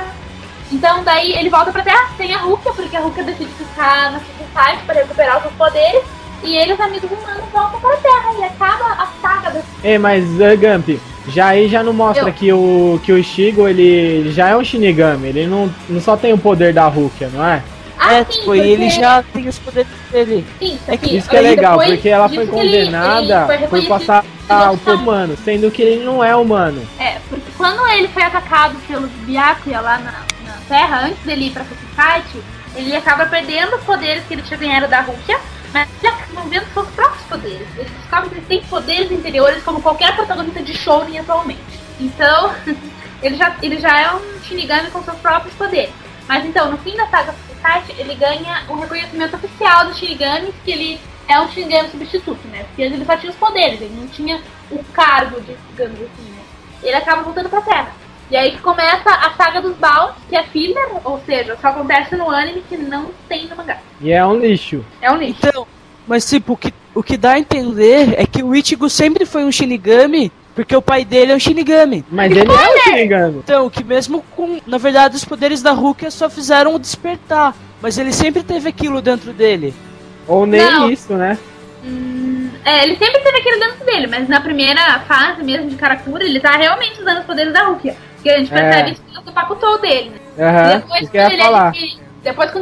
S6: Então daí ele volta pra Terra sem a Rukia, porque a Rukia decide ficar na Society para recuperar os seus poderes. E ele e os amigos humanos voltam para a Terra e acaba a saga da...
S7: Ei, mas uh, Gump, já aí já não mostra
S6: Eu.
S7: que o que o Ichigo, ele, ele já é um Shinigami, ele não, não só tem o poder da Rukia, não é?
S6: Ah,
S3: é,
S6: sim,
S3: tipo, e ele
S6: porque-
S3: já tem os poderes dele.
S6: Sim,
S3: É que
S6: sim,
S7: Isso que é
S6: ele
S7: legal,
S6: depois
S7: porque ela foi
S6: disso que ele-
S7: condenada
S6: ele foi
S7: por
S6: reconhecido
S7: passar
S6: como
S7: o poder humano, sendo que ele não é humano.
S6: É, porque quando ele foi atacado pelos Byakuya lá na, na Terra, antes dele ir pra Society, ele acaba perdendo os poderes que ele tinha ganhado da Rukia, mas ele acaba vendo seus próprios poderes. Ele descobre que ele tem poderes interiores como qualquer protagonista de shounen atualmente. Então, ele já, ele já é um Shinigami com seus próprios poderes. Mas então, no fim da saga Society, ele ganha um reconhecimento oficial dos Shinigamis, que ele é um Shinigami substituto, né? Porque ele só tinha os poderes, ele não tinha o cargo de, digamos assim, né? Ele acaba voltando pra Terra. E aí que começa a saga dos Baus, que é filler, ou seja, só acontece no anime que não tem no mangá.
S7: E é um lixo.
S6: É um lixo.
S3: Então, mas tipo, o que, o que dá a entender é que o Ichigo sempre foi um Shinigami, porque o pai dele é um Shinigami.
S7: Mas ele é um Shinigami.
S3: Então, que mesmo com, na verdade, os poderes da Rukia só fizeram o despertar, mas ele sempre teve aquilo dentro dele.
S7: Ou nem
S6: Não.
S7: isso, né?
S6: Hum, é, ele sempre teve aquele dentro dele, mas na primeira fase mesmo de Karakura, ele tá realmente usando os poderes da Rukia. Porque a gente
S7: É.
S6: percebe isso no Pakutou dele, né?
S7: Aham,
S6: Depois
S7: isso que eu
S6: quando,
S7: ia
S6: ele
S7: falar.
S6: adquire, depois, quando ele adquire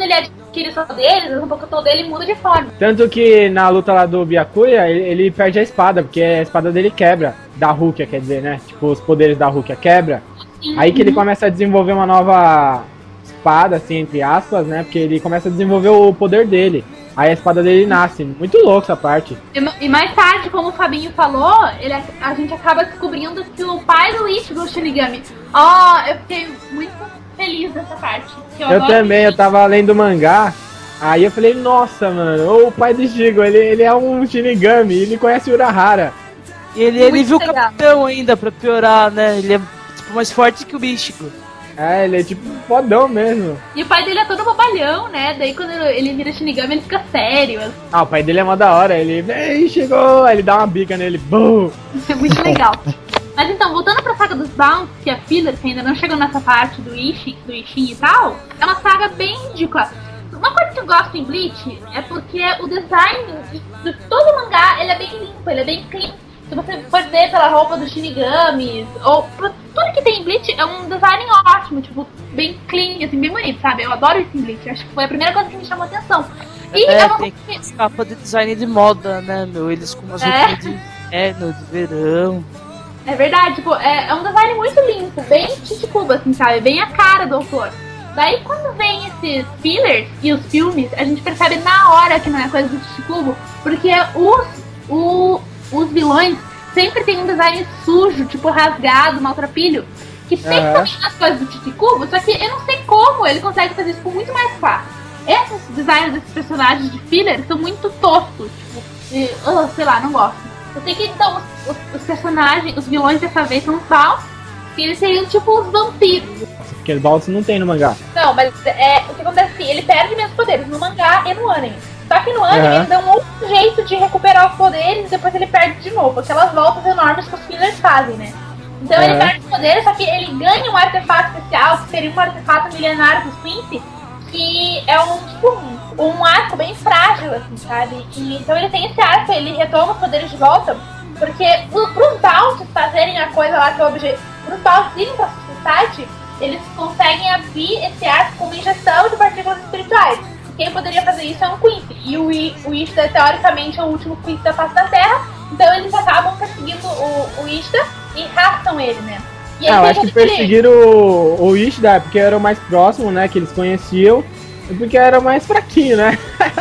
S6: adquire os poderes, um pouco o dele muda de forma.
S7: Tanto que na luta lá do Byakuya, ele, ele perde a espada, porque a espada dele quebra. Da Rukia, quer dizer, né? Tipo, os poderes da Rukia quebra.
S6: Sim.
S7: Aí que ele começa a desenvolver uma nova espada, assim, entre aspas, né? Porque ele começa a desenvolver o poder dele. Aí a espada dele nasce. Muito louco essa parte.
S6: E, e mais tarde, como o Fabinho falou, ele, a gente acaba descobrindo que o pai do Ichigo é o Shinigami. Ó, oh, eu fiquei muito feliz nessa parte. Que eu
S7: Eu
S6: adoro
S7: também, eu tava lendo o mangá. Aí eu falei, nossa, mano, o pai do Ichigo, ele, ele é um Shinigami, ele conhece Urahara.
S3: E ele, ele
S6: Muito
S3: viu o
S6: legal.
S3: capitão ainda, pra piorar, né? Ele é tipo, mais forte que o Místico.
S7: É, ele é tipo fodão mesmo.
S6: E o pai dele é todo bobalhão, né? Daí quando ele vira Shinigami, ele fica sério.
S7: Ah, o pai dele é mó da hora, ele, vem, chegou, aí ele dá uma bica nele, bum.
S6: É muito legal. Mas então, voltando pra saga dos Bounce, que é filler, que ainda não chegou nessa parte do Ishin, do Ishin e tal, é uma saga bem ridícula. Uma coisa que eu gosto em Bleach é porque o design de, de todo o mangá, ele é bem limpo, ele é bem clean. Se você for ver pela roupa dos Shinigamis, ou por tudo que tem em Bleach, é um design ótimo, tipo, bem clean, assim, bem bonito, sabe? Eu adoro isso em Bleach, acho que foi a primeira coisa que me chamou a atenção. E
S3: É,
S6: é uma
S3: tem
S6: coisa que-
S3: capa de design de moda, né, meu? Eles com umas
S6: É.
S3: roupas de inverno, de verão.
S6: É verdade, tipo, é, é um design muito limpo, bem Chichicuba, assim, sabe? Bem a cara do autor. Daí quando vem esses fillers e os filmes, a gente percebe na hora que não é coisa do Chichicubo, porque os, o, os vilões sempre tem um design sujo, tipo rasgado, maltrapilho, que tem
S7: Aham.
S6: também nas coisas do Chichicubo, só que eu não sei como ele consegue fazer isso com muito mais fácil. Esses designs desses personagens de filler são muito toscos, tipo, e, ah, sei lá, não gosto. Eu sei que então os, os- os personagens, os vilões dessa vez são os Baus, e eles seriam tipo os vampiros.
S7: Porque os Balls não tem no mangá.
S6: Não, mas é, o que acontece assim, ele perde menos poderes no mangá e no anime. Só que no anime
S7: Aham.
S6: ele dá um outro jeito de recuperar os poderes e depois ele perde de novo. Aquelas voltas enormes que os fillers fazem, né? Então ele
S7: Aham.
S6: perde os poderes, só que ele ganha um artefato especial, que seria um artefato milenário dos Quincy, que é um tipo um, um arco bem frágil, assim, sabe? E, então ele tem esse arco, ele retoma os poderes de volta, porque pro, pros Bounties fazerem a coisa lá que é o objetivo, pros Bounties irem pra Society, eles conseguem abrir esse arco com uma injeção de partículas espirituais. Quem poderia fazer isso é um Quincy. E o, I, o Ishida, teoricamente, é o último Quincy da face da Terra. Então eles acabam perseguindo o, o Ishida e raptam ele, né? E
S7: Ah, eu
S6: tem
S7: acho que
S6: todo aquele-
S7: perseguiram o, o Ishida porque era o mais próximo, né? Que eles conheciam. E porque era o mais fraquinho, né?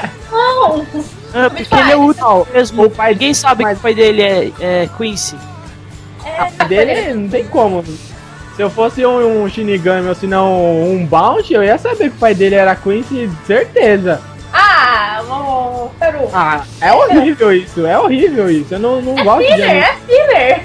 S6: Não,
S3: Ah, porque ele é o último mesmo.
S7: O pai
S3: Ninguém sabe
S7: mas-
S3: que o pai dele é, é Quincy.
S6: é,
S7: dele não tem como. Se eu fosse um, um Shinigami ou se não um Bounty, eu ia saber que o pai dele era Quincy, certeza.
S6: Ah, o Peru.
S7: Ah, é horrível isso, é horrível isso. Eu não, não gosto de
S6: Filler,
S7: anime.
S6: é filler.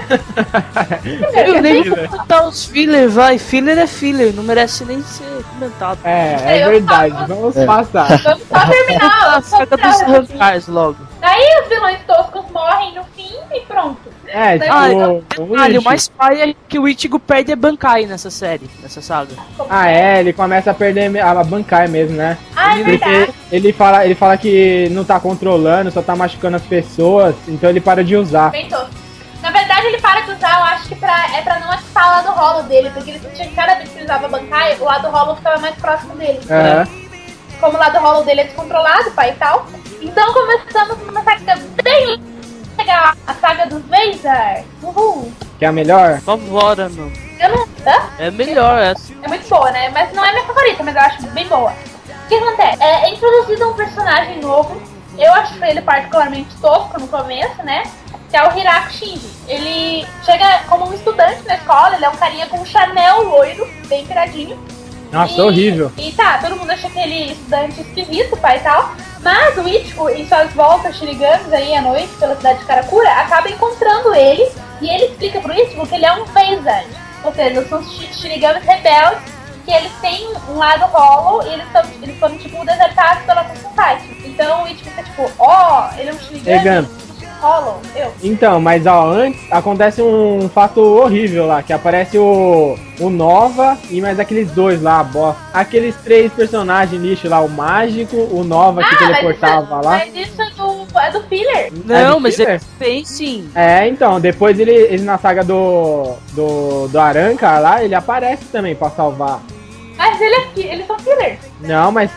S3: Eu nem vou
S7: filler.
S3: comentar os filler, vai. Filler é filler, não merece nem ser comentado.
S7: É, é
S6: Eu
S7: verdade.
S6: falo-
S7: Vamos
S2: É.
S7: passar.
S6: Vamos só terminar.
S3: A
S6: vamos só
S3: saga dos
S6: terminar.
S3: Rancars logo.
S6: Daí os vilões toscos morrem no fim e pronto.
S7: É, tipo,
S3: Ah,
S7: o
S3: Detalhe, o
S7: Ichi.
S3: mais pai é que o Ichigo perde a Bankai nessa série, nessa saga.
S7: Ah, é, ele começa a perder me- a Bankai mesmo, né?
S6: Ah, é
S7: Porque
S6: verdade.
S7: ele fala, ele fala que não tá controlando, só tá machucando as pessoas, então ele para de usar.
S6: Bem tosco. Na verdade, ele para de usar, eu acho que pra, é pra não atiçar o lado rolo dele, porque ele sentia que cada vez que ele usava Bankai, o lado rolo ficava mais próximo dele.
S7: É.
S6: Como o lado rolo dele é descontrolado, pai e tal. Então começamos numa saga bem legal, a saga dos Lasers. Uhul.
S7: Que é a melhor?
S3: Vambora, meu.
S6: Eu não. Hã?
S3: É melhor essa.
S6: É muito boa, né? Mas não é minha favorita, mas eu acho bem boa. O que acontece? É, é introduzido um personagem novo. Eu acho ele particularmente tosco no começo, né? Que é o Hiraku Shinji. Ele chega como um estudante na escola, ele é um carinha com um Chanel loiro, bem piradinho.
S7: Nossa,
S6: E-
S7: horrível.
S6: E tá, todo mundo acha aquele estudante esquisito, pai e tal. Mas o Ichigo, em suas voltas Shinigamis aí à noite pela cidade de Karakura, acaba encontrando ele. E ele explica pro Ichigo que ele é um Phased. Ou seja, são os Shi- Shinigamis rebeldes, que eles têm um lado hollow e eles, são, eles foram, tipo, desertados pela Society. Então o Ichigo fica tipo, ó, oh, ele é um Shinigami
S7: Pegando.
S6: hollow, eu.
S7: Então, mas ó, antes acontece um fato horrível lá, que aparece o, o Nova e mais aqueles dois lá, bosta. Aqueles três personagens lixo lá, o Mágico, o Nova que
S6: Ah, mas
S7: teleportava
S6: isso,
S7: lá.
S6: mas isso é do, é do filler.
S3: Não,
S7: do
S3: mas
S7: filler?
S3: ele tem sim.
S7: É, então, depois ele, ele na saga do, do, do Aranca lá, ele aparece também pra salvar.
S6: Mas ele é, fi- eles são fillers.
S7: Não, mas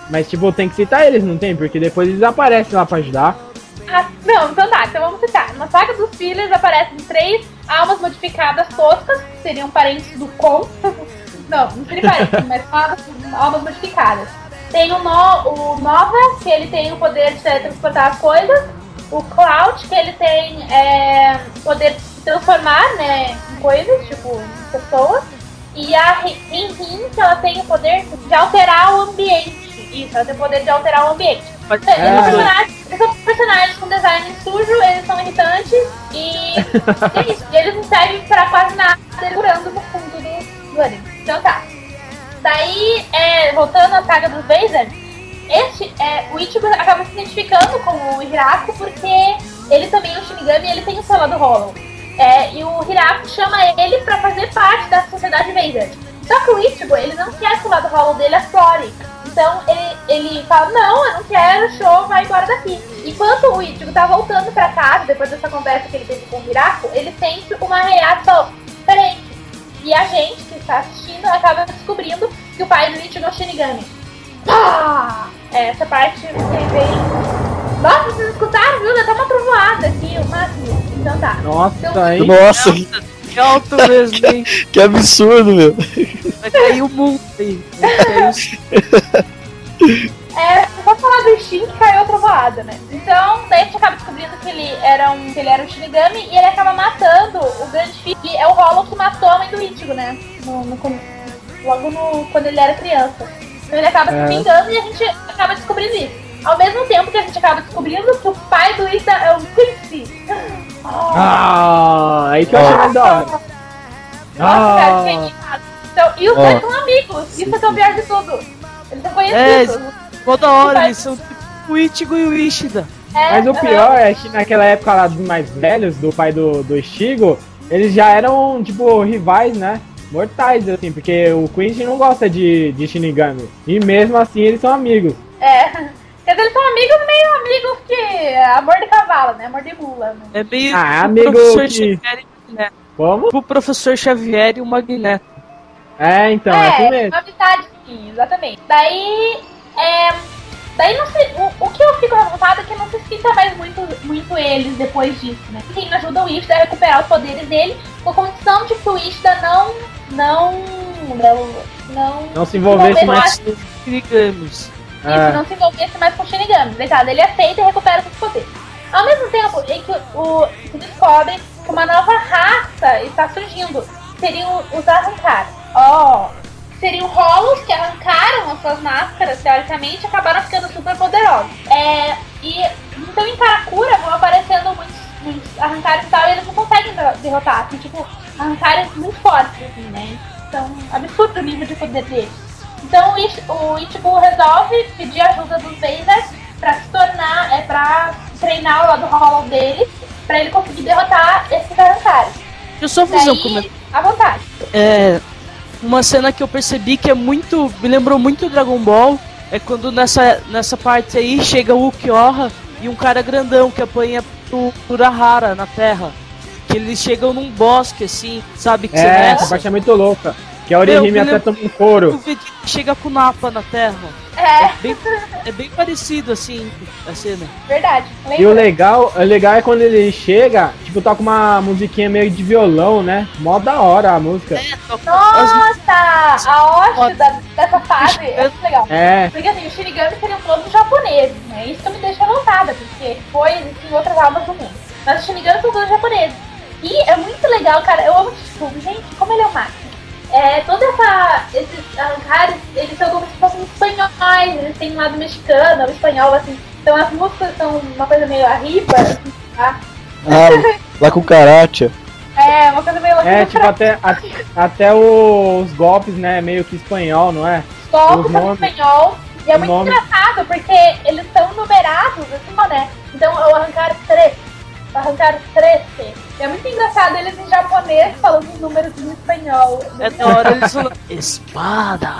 S7: Mas, tipo, tem que citar eles, não tem? Porque depois eles aparecem lá pra ajudar.
S6: Ah, não, então tá, então vamos citar. Na saga dos Fillers aparecem três almas modificadas toscas, que seriam parentes do Con. Não, não seriam parentes, mas são almas, almas modificadas. Tem o, no, o Nova, que ele tem o poder de teletransportar as coisas. O Cloud, que ele tem é, poder de se transformar, né, em coisas, tipo, em pessoas. E a Rin Rin, que ela tem o poder de alterar o ambiente. Isso, ela tem o poder de alterar o ambiente. Eles são,
S7: É.
S6: personagens, eles são personagens com design sujo, eles são irritantes e é isso. E eles não servem pra quase nada, segurando no fundo do, do anime. Então tá. Daí, é, voltando à saga dos Phasers, este, é, o Ichigo acaba se identificando com o Hirako porque ele também é um Shinigami e ele tem o seu lado Hollow. É, e o Hirako chama ele pra fazer parte da sociedade Phaser. Só que o Ichigo, ele não quer que o lado Hollow dele aflore. Então ele, ele fala, não, eu não quero, show, vai embora daqui. Enquanto o Ichigo tá voltando pra casa, depois dessa conversa que ele teve com o Hirako, ele sente uma reação diferente. E a gente, que está assistindo, acaba descobrindo que o pai do Ichigo é o Shinigami. Ah! Essa parte você vem... Nossa, vocês escutaram, viu? Deu até uma trovoada aqui, o máximo. Então tá.
S7: Nossa,
S6: Então,
S7: hein?
S2: Nossa,
S3: Que alto mesmo, hein?
S2: que absurdo, meu.
S3: Vai cair o mundo aí. Vai cair o...
S6: É, só falar do Shin que caiu a trovoada, né? Então, daí a gente acaba descobrindo que ele era um, que ele era um Shinigami e ele acaba matando o grande filho. E é o Hollow que matou a mãe do Ichigo, né? No, no, logo no, quando ele era criança. Então ele acaba
S7: É.
S6: se vingando e a gente acaba descobrindo isso. Ao mesmo tempo que a gente acaba descobrindo que o pai do Ita é o Quincy.
S7: Ah, aí que eu achei mais da hora.
S6: Nossa, cara,
S7: Ah,
S6: fiquei irritado. Então, e os
S2: Ó.
S6: dois são amigos. Isso é que é o pior de tudo. Eles são
S3: É,
S6: conhecidos.
S3: mó da hora, eles são tipo o Ichigo e o Ishida.
S6: É,
S7: mas o
S6: aham.
S7: pior é que naquela época lá dos mais velhos, do pai do, do Ichigo, eles já eram, tipo, rivais, né? Mortais, assim, porque o Quincy não gosta de, de Shinigami. E mesmo assim eles são amigos.
S6: É. Quer dizer, eles são amigos meio amigos que. é amor de cavalo, né? Amor de mula. Né?
S3: É meio
S7: Ah,
S3: tipo
S7: amigo
S3: o professor
S7: que-
S3: Xavier e o Magneto.
S7: Como?
S3: Tipo o professor Xavier e o Magneto.
S7: É, então, é, assim
S6: é,
S7: mesmo.
S6: uma amizade, sim, exatamente. Daí. É. Daí não se. O, o que eu fico revoltada é que não se cita mais muito, muito eles depois disso, né? Quem ajuda o Ishida a recuperar os poderes dele, com a condição de que o Ishida não. Não. Não. Não,
S7: Não se envolvesse
S6: mais.
S3: Mas Shinigamis.
S6: Isso,
S7: É.
S6: não se envolvesse mais com Shinigami. Deitado, ele aceita e recupera seus poderes. Ao mesmo tempo em que o, se descobre que uma nova raça está surgindo, seriam os Arrancar. Ó, seriam Hollows que arrancaram as suas máscaras, teoricamente, e acabaram ficando super poderosos. É, e então em Karakura vão aparecendo muitos, muitos Arrancares e tal, e eles não conseguem derrotar, assim, tipo, Arrancares muito fortes, assim, né? Então, absurdo o nível de poder deles. Então o Ich- o Ichigo resolve pedir ajuda dos Phasers pra se tornar, é pra treinar o lado Hollow dele, pra ele conseguir derrotar esses Arrancares.
S3: Deixa eu só fazer um
S6: Daí,
S3: comentário.
S6: à vontade.
S3: É, uma cena que eu percebi que é muito. Me lembrou muito Dragon Ball. É quando nessa, nessa parte aí chega o Ukiyoha e um cara grandão que apanha pro Urahara na terra. Que eles chegam num bosque assim, sabe? Que
S7: É,
S3: você
S7: essa
S3: nessa.
S7: parte é muito louca. Que a Orihime
S3: Meu, me
S7: até
S3: lembra-
S7: toma um couro.
S3: O Vegeta chega com o Nappa na terra.
S6: É,
S3: É bem, é bem parecido assim a cena.
S6: verdade.
S7: E o
S6: Lembra?
S7: legal, o legal é quando ele chega, tipo, toca uma musiquinha meio de violão, né? Mó da hora a música.
S3: É, toca-
S6: Nossa, a Oshi da, dessa fase é muito legal.
S7: É,
S6: Porque assim, os Shinigami seriam todos japoneses, né? Isso que me deixa revoltada, porque foi existem outras almas do mundo. Mas os Shinigami são todos japoneses. E é muito legal, cara. Eu amo o Chifugo, gente, como ele é o máximo. É, toda essa. Esses Arrancares, eles são como se fossem espanhóis, eles têm um lado mexicano, ou espanhol, assim. Então as músicas são uma coisa meio arriba, assim, tá?
S2: Ah, lá com o Karatia.
S6: É, uma coisa meio
S7: é tipo até, a- até os golpes, né? Meio que espanhol, não é?
S6: Toco
S7: os
S6: são em
S7: nomes-
S6: espanhol. E é
S7: o
S6: muito
S7: nome-
S6: engraçado, porque eles são numerados, assim, ó, né? Então o Arrancar três, o Arrancar treze. É muito engraçado eles em japonês falando os números em espanhol.
S3: É da hora eles falam. Espada!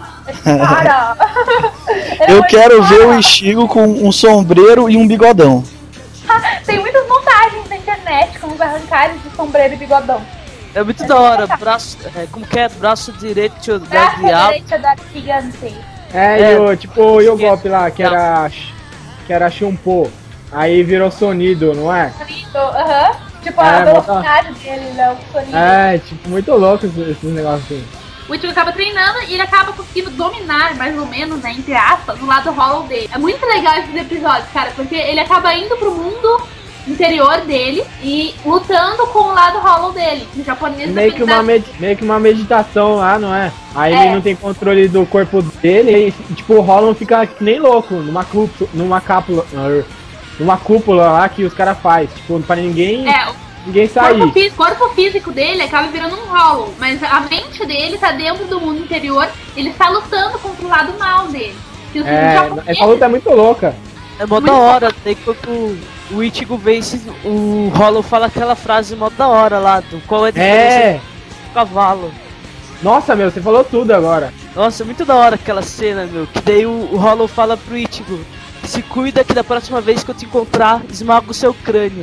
S6: Para! Ele é
S2: Eu
S6: muito
S2: quero
S6: foda.
S2: ver o Ichigo com um sombreiro e um bigodão.
S6: Tem muitas montagens na internet com os arrancares de sombreiro e bigodão.
S3: É muito da hora. Braço. É, como que é? Braço direito da
S6: Braço
S3: diabo.
S6: direito da gigante.
S7: É,
S3: É.
S7: e o, tipo, e o golpe lá, que era. Que era Shumpo. Aí virou sonido, não é?
S6: Sonido, aham. Tipo,
S7: É,
S6: a
S7: bota-
S6: velocidade dele, né? O sonido.
S7: É, tipo, muito louco esses, esses negócios assim.
S6: O Ichigo acaba treinando e ele acaba conseguindo dominar, mais ou menos, né, entre aspas, o lado hollow dele. É muito legal esses episódios, cara, porque ele acaba indo pro mundo interior dele e lutando com o lado hollow dele. O japonês
S7: Meio que, uma med- meio que uma meditação lá, não é? Aí
S6: É.
S7: ele não tem controle do corpo dele e, tipo, o Holland fica que nem louco numa cúpula, numa cápula, numa cúpula lá que os caras fazem, tipo, pra ninguém,
S6: É,
S7: ninguém
S6: o corpo,
S7: sair.
S6: fí- corpo físico dele acaba virando um hollow, mas a mente dele tá dentro do mundo interior, ele está lutando contra o lado mal dele. E os
S7: É,
S6: japoneses-
S7: essa luta é muito louca.
S3: É mó da hora, daí quando o Ichigo vence, o Hollow fala aquela frase mó da hora lá, do qual é a diferença
S7: É,
S3: do cavalo.
S7: nossa, meu, você falou tudo agora.
S3: Nossa, é muito da hora aquela cena, meu, que daí o, o Hollow fala pro Ichigo, se cuida que da próxima vez que eu te encontrar, esmaga o seu crânio.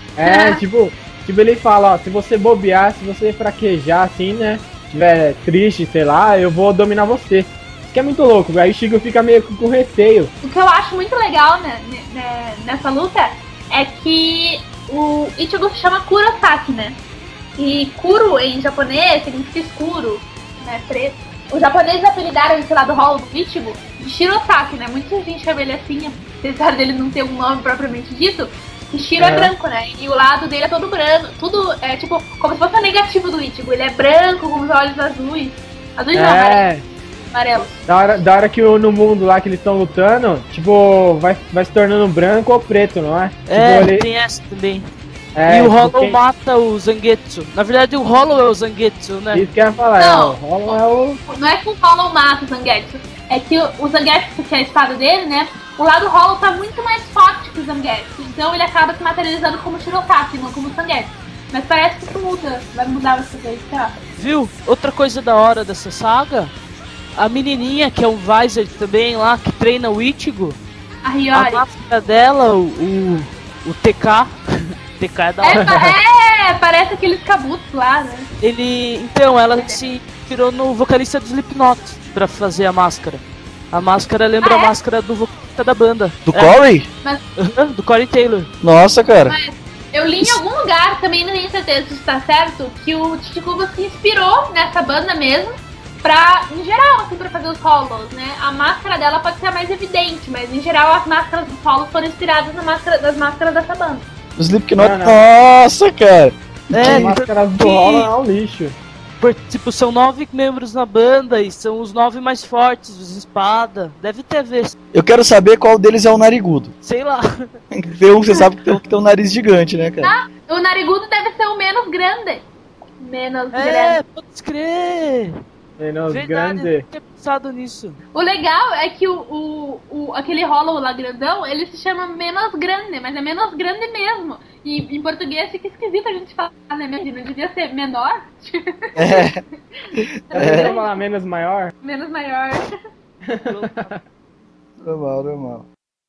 S7: É, tipo, tipo, ele fala, ó, se você bobear, se você fraquejar assim, né, tiver triste, sei lá, eu vou dominar você. Que é muito louco, aí o Shigo fica meio com receio.
S6: O que eu acho muito legal, né, né, nessa luta é que o Ichigo se chama Kurosaki, né? E Kuro em japonês significa escuro, né? Preto. Os japoneses apelidaram esse lado hollow do Ichigo de Shirosaki, né? Muita gente chama ele assim, apesar dele não ter um nome propriamente dito. E Shiro é.
S7: É.
S6: branco, né? E o lado dele é todo branco. Tudo é tipo como se fosse o negativo do Ichigo. Ele é branco com os olhos azuis. Azuis não,
S7: É,
S6: amarelos.
S7: da hora, da hora que o- no mundo lá que eles estão lutando, tipo, vai, vai se tornando branco ou preto, não é?
S3: É,
S7: tipo, ele,
S3: tem essa também.
S7: é,
S3: e o
S7: tipo,
S3: Hollow
S7: quem-
S3: mata o Zangetsu. Na verdade, o Hollow é o Zangetsu, né?
S7: Isso que eu ia falar,
S6: Não.
S7: é, o Hollow é o...
S6: Não é que o Hollow mata o Zangetsu. É que o, o Zangetsu, que é a espada dele, né? O lado Hollow tá muito mais forte que o Zangetsu. Então ele acaba se materializando como Shirosaki, não como Zangetsu. Mas parece que isso muda. Vai mudar essa coisa, tá?
S3: Viu? Outra coisa da hora dessa saga, a menininha, que é um Visor também lá, que treina o Ichigo,
S6: A
S3: a
S6: Hiyori.
S3: máscara dela, o, o, o T K, T K é da
S6: É,
S3: hora.
S6: pa- é, parece aqueles kabutos lá, né?
S3: Ele, então, ela se inspirou no vocalista do Slipknot pra fazer a máscara. A máscara lembra
S6: Ah, é?
S3: a máscara do vocalista da banda.
S2: Do
S3: É,
S2: Corey?
S3: aham, do Corey Taylor.
S2: Nossa, cara.
S6: Mas eu li em algum lugar, também não tenho certeza se está certo, que o Chichikubo se inspirou nessa banda mesmo, pra, em geral, assim, pra fazer os Hollows, né? A máscara dela pode ser a mais evidente, mas em geral as máscaras dos Hollows foram inspiradas na máscara, das máscaras dessa banda.
S2: O Slipknot.
S7: Não, não.
S2: Nossa, cara.
S3: É,
S7: As máscaras do
S3: que-
S7: Hollow é um lixo.
S3: por- tipo, são nove membros na banda e são os nove mais fortes, os espada. Deve ter a ver,
S2: Eu quero saber qual deles é o narigudo.
S3: sei lá.
S2: Tem um, você sabe que tem um que tem um nariz gigante, né, cara?
S6: O Narigudo deve ser o menos grande. Menos
S3: É,
S6: grande.
S3: pode escrever.
S7: Menos
S3: Verdade,
S7: grande.
S3: eu não tinha pensado nisso.
S6: O legal é que o, o, o- aquele Hollow lá grandão, ele se chama menos grande, mas é menos grande mesmo. E em português fica esquisito a gente falar, né? Imagina, devia ser menor,
S2: É.
S7: É. Vamos falar menos maior?
S6: menos maior.
S2: Normal, normal.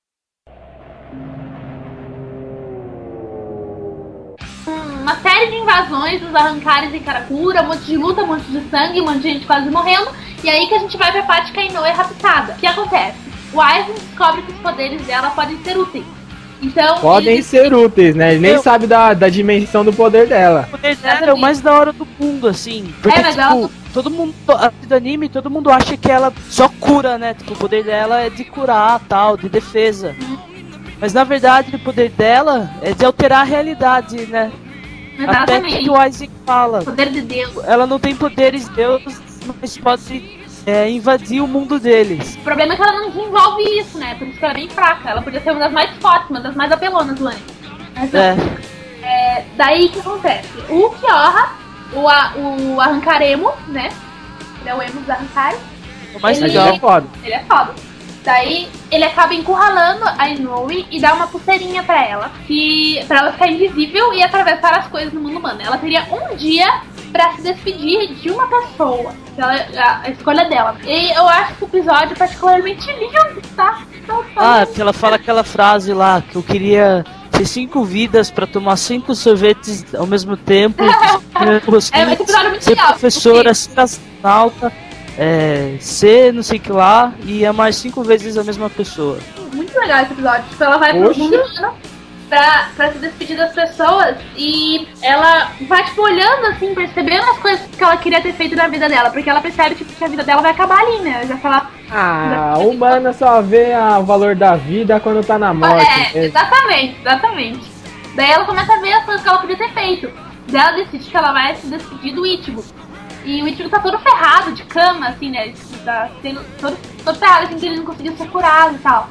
S6: Uma série de invasões dos arrancares em Karakura, um monte de luta, um monte de sangue, um monte de gente quase morrendo. E aí que a gente vai ver Paty Kainoe raptada. O que acontece? O Aizen descobre que os poderes dela podem ser úteis. Então,
S7: Podem
S6: ele
S7: ser úteis, né? Ele nem
S3: Eu-
S7: sabe da, da dimensão do poder dela.
S3: O poder dela é o mais da hora do mundo, assim. Porque,
S6: É, mas
S3: tipo,
S6: ela-
S3: todo mundo, a- do anime, todo mundo acha que ela só cura, né? Tipo, o poder dela é de curar, tal, de defesa. Mas na verdade, o poder dela é de alterar a realidade, né? Até
S6: Exatamente.
S3: que o Isaac fala.
S6: Poder de Deus.
S3: Ela não tem poderes deus, mas pode é, invadir o mundo deles.
S6: O problema é que ela não desenvolve isso, né? Por isso que ela é bem fraca. Ela podia ser uma das mais fortes, uma das mais apelonas do anime. Mas,
S3: É.
S6: é, daí o que acontece? O Kyoha, o, a- o Arrancaremo, né? Ele é o emo dos Arrancares.
S3: O mais
S6: Ele-
S3: legal.
S7: É foda.
S6: Ele é foda. Daí ele acaba encurralando a Snowy e dá uma pulseirinha pra ela, que, pra ela ficar invisível e atravessar as coisas no mundo humano. Ela teria um dia pra se despedir de uma pessoa, que ela, a, a escolha dela. E eu acho esse episódio particularmente lindo, tá? Então,
S3: Ah, porque ela fala aquela frase lá, que eu queria ter cinco vidas pra tomar cinco sorvetes ao mesmo tempo.
S6: É, esse episódio é muito
S3: ser
S6: legal.
S3: professora, ser astronauta é, C, não sei o que lá, e é mais cinco vezes a mesma pessoa.
S6: Muito legal esse episódio. Tipo, ela vai pro
S7: Oxe.
S6: mundo humano pra, pra se despedir das pessoas e ela vai, tipo, olhando assim, percebendo as coisas que ela queria ter feito na vida dela, porque ela percebe, tipo, que a vida dela vai acabar ali, né? Já que ela...
S7: Ah, a humana só vê a- o valor da vida quando tá na morte.
S6: É,
S7: mesmo.
S6: exatamente, exatamente. Daí ela começa a ver as coisas que ela podia ter feito. Daí ela decide que ela vai se despedir do Ichigo. E o Ichigo tá todo ferrado de cama, assim, né? Ele tá sendo todo, todo ferrado, assim, que ele não conseguiu ser curado e tal.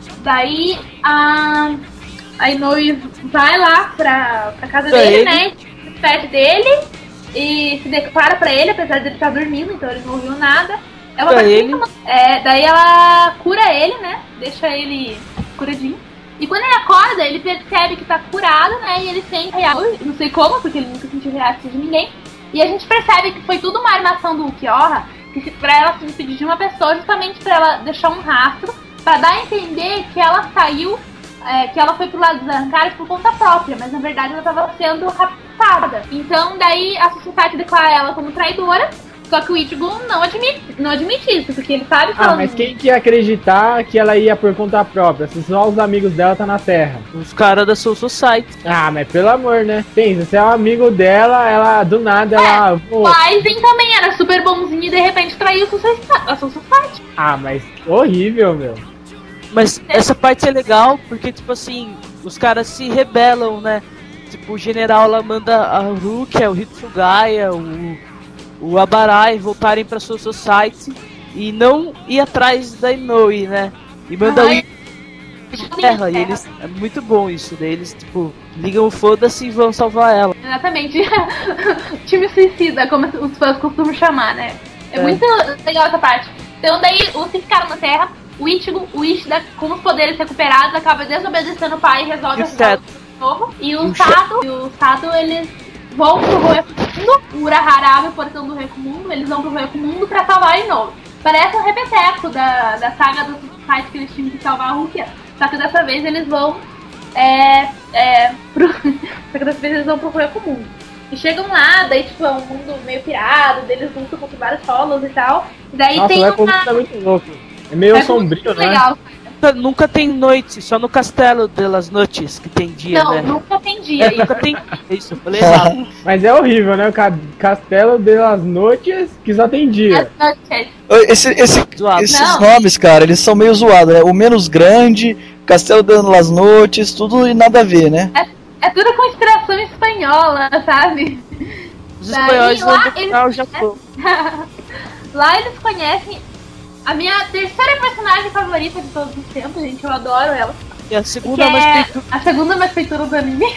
S6: Daí a, a Inoue vai lá pra, pra casa
S3: Pra
S6: dele,
S3: ele.
S6: né? Se despede dele e se declara pra ele, apesar de ele estar dormindo, então ele não ouviu nada. Ela
S3: Pra
S6: vai
S3: ele.
S6: É, daí ela cura ele, né? Deixa ele curadinho. E quando ele acorda, ele percebe que tá curado, né? E ele sente real, não sei como, porque ele nunca sentiu reação de ninguém. E a gente percebe que foi tudo uma armação do Ukiyoha, que se- pra ela se despedir de uma pessoa, justamente pra ela deixar um rastro, pra dar a entender que ela saiu, é, que ela foi pro lado dos arrancares por conta própria, mas na verdade ela tava sendo raptada. Então daí a sociedade declara ela como traidora, só que o Ichigo não admite, não admite isso, porque ele sabe que
S7: Ah,
S6: ela
S7: mas
S6: não...
S7: quem que ia acreditar que ela ia por conta própria? Se só os amigos dela tá na Terra.
S3: Os caras da Soul Society.
S7: Ah, mas pelo amor, né? Pensa, você é um amigo dela, ela do nada ela. Pô,
S6: O Aizen também era super bonzinho e de repente traiu a Society- a Soul Society.
S7: ah, mas horrível, meu.
S3: Mas essa parte é legal porque, tipo assim, os caras se rebelam, né? Tipo, o general lá manda a Rukia, o Hitsugaya, o, o Abarai voltarem pra Soul Society e não ir atrás da Inoue, né? E manda o
S6: Ai,
S3: Ichigo pra terra. E eles. É muito bom isso, daí eles, tipo, ligam o foda-se e vão salvar ela.
S6: Exatamente. Time suicida, como os fãs costumam chamar, né? É,
S3: É.
S6: muito legal essa parte. Então daí os que ficaram na Terra, o Ichigo, o Ishida, com os poderes recuperados, acaba desobedecendo o pai e resolve
S3: E o
S6: ajudar
S3: Seto.
S6: de novo. E o
S3: O
S6: Sato, e o Sato, eles vão pro Roeco-Mundo, o Urahara abre o portão do Roeco-Mundo, eles vão pro Roeco-Mundo pra salvar a Inoue. Parece um repeteco da, da saga dos sites que eles tinham que salvar a Rukia, só que dessa vez eles vão é, é, pro... só que dessa vez eles vão pro Roeco-Mundo. E chegam lá, daí tipo é um mundo meio pirado, deles lutam contra vários solos e tal. E daí
S7: Nossa,
S6: tem
S7: o Eco
S6: uma...
S7: é muito louco. É meio
S6: é
S7: sombrio,
S6: muito
S7: né?
S6: legal.
S3: Nunca, nunca tem noite, só no Castelo delas Noites que tem dia,
S6: Não,
S3: né?
S6: nunca tem dia.
S3: É, nunca tem. Isso, eu falei errado.
S7: Mas é horrível, né? O ca- Castelo das Noites que só tem dia.
S6: As noites.
S2: Esse, esse,
S3: Zoado.
S2: esses
S6: Não.
S2: nomes, cara, eles são meio zoados, né? O Menos Grande, Castelo de las Noites, tudo e nada a ver, né?
S6: É tudo com inspiração espanhola, sabe?
S3: Os
S6: Daí,
S3: espanhóis
S6: lá,
S3: vão dominar o Japão.
S6: Lá eles conhecem a minha terceira personagem favorita de todos os tempos, gente. Eu adoro ela.
S3: E a
S6: Que
S3: segunda mais
S6: é
S3: feito.
S6: a segunda mais feitura do anime.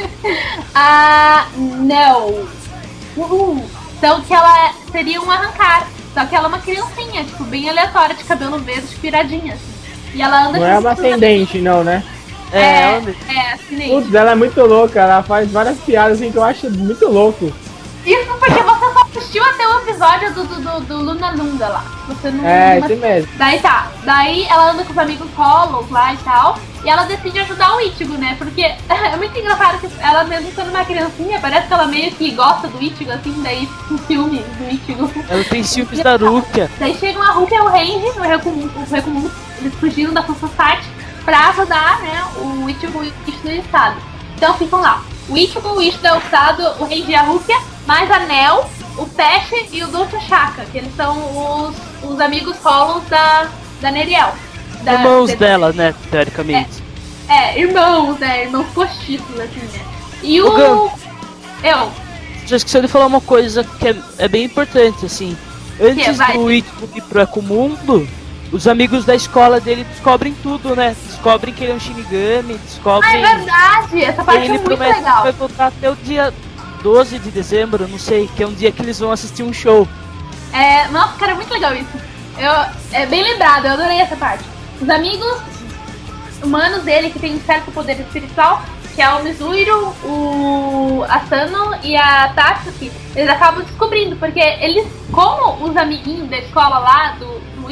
S6: A Nel. Uhul. Então que ela seria um arrancar. Só que ela é uma criancinha, tipo, bem aleatória, de cabelo verde, piradinha, assim. E ela anda
S7: Não
S6: com
S7: é uma
S6: cintura-
S7: ascendente, não, né?
S3: É,
S6: É,
S3: ela mesmo.
S6: é, assim.
S7: Putz, ela é muito louca, ela faz várias piadas assim que eu acho muito louco.
S6: Isso porque você só assistiu até o episódio do, do, do, do Luna Lunda lá. Você não.
S7: É,
S6: não-
S7: isso mesmo.
S6: Daí tá. Daí ela anda com os amigos Hollows lá e tal. E ela decide ajudar o Ichigo, né? Porque é muito engraçado que ela, mesmo sendo uma criancinha, parece que ela meio que gosta do Ichigo, assim. Daí com ciúme do Ichigo.
S3: Ela tem ciúmes da Rukia.
S6: Daí chegam a Rukia e o Range, o Recomundo, eles fugiram da Society pra ajudar, né, o Ichigo e o Ishida e o Sado. Então ficam lá. O Ichigo, o Ishida, o Sado, o Range e a Rukia, mais a Nel, o Peixe e o Dolce Shaka, que eles são os, os amigos Hollows da, da Neriel. Da,
S3: Irmãos
S6: de-
S3: dela, né? Teoricamente.
S6: É, irmãos, né, irmãos postiços, assim, né. E o...
S3: O Gam-
S6: Eu,
S3: Já esqueci de falar uma coisa que é, é bem importante, assim. Antes
S6: vai?
S3: do Ichigo ir pro Ecomundo, os amigos da escola dele descobrem tudo, né? Descobrem que ele é um Shinigami,
S6: ah,
S3: descobrem...
S6: é verdade, essa parte é
S3: ele
S6: muito
S3: promete que
S6: legal.
S3: vai voltar até o dia doze de dezembro, não sei, que é um dia que eles vão assistir um show.
S6: É, nossa, cara, é muito legal isso. Eu, é bem lembrado, eu adorei essa parte. Os amigos humanos dele, que tem um certo poder espiritual, que é o Mizuiro, o Asano e a Tatsuki, eles acabam descobrindo, porque eles, como os amiguinhos da escola lá, do, do Ichigo,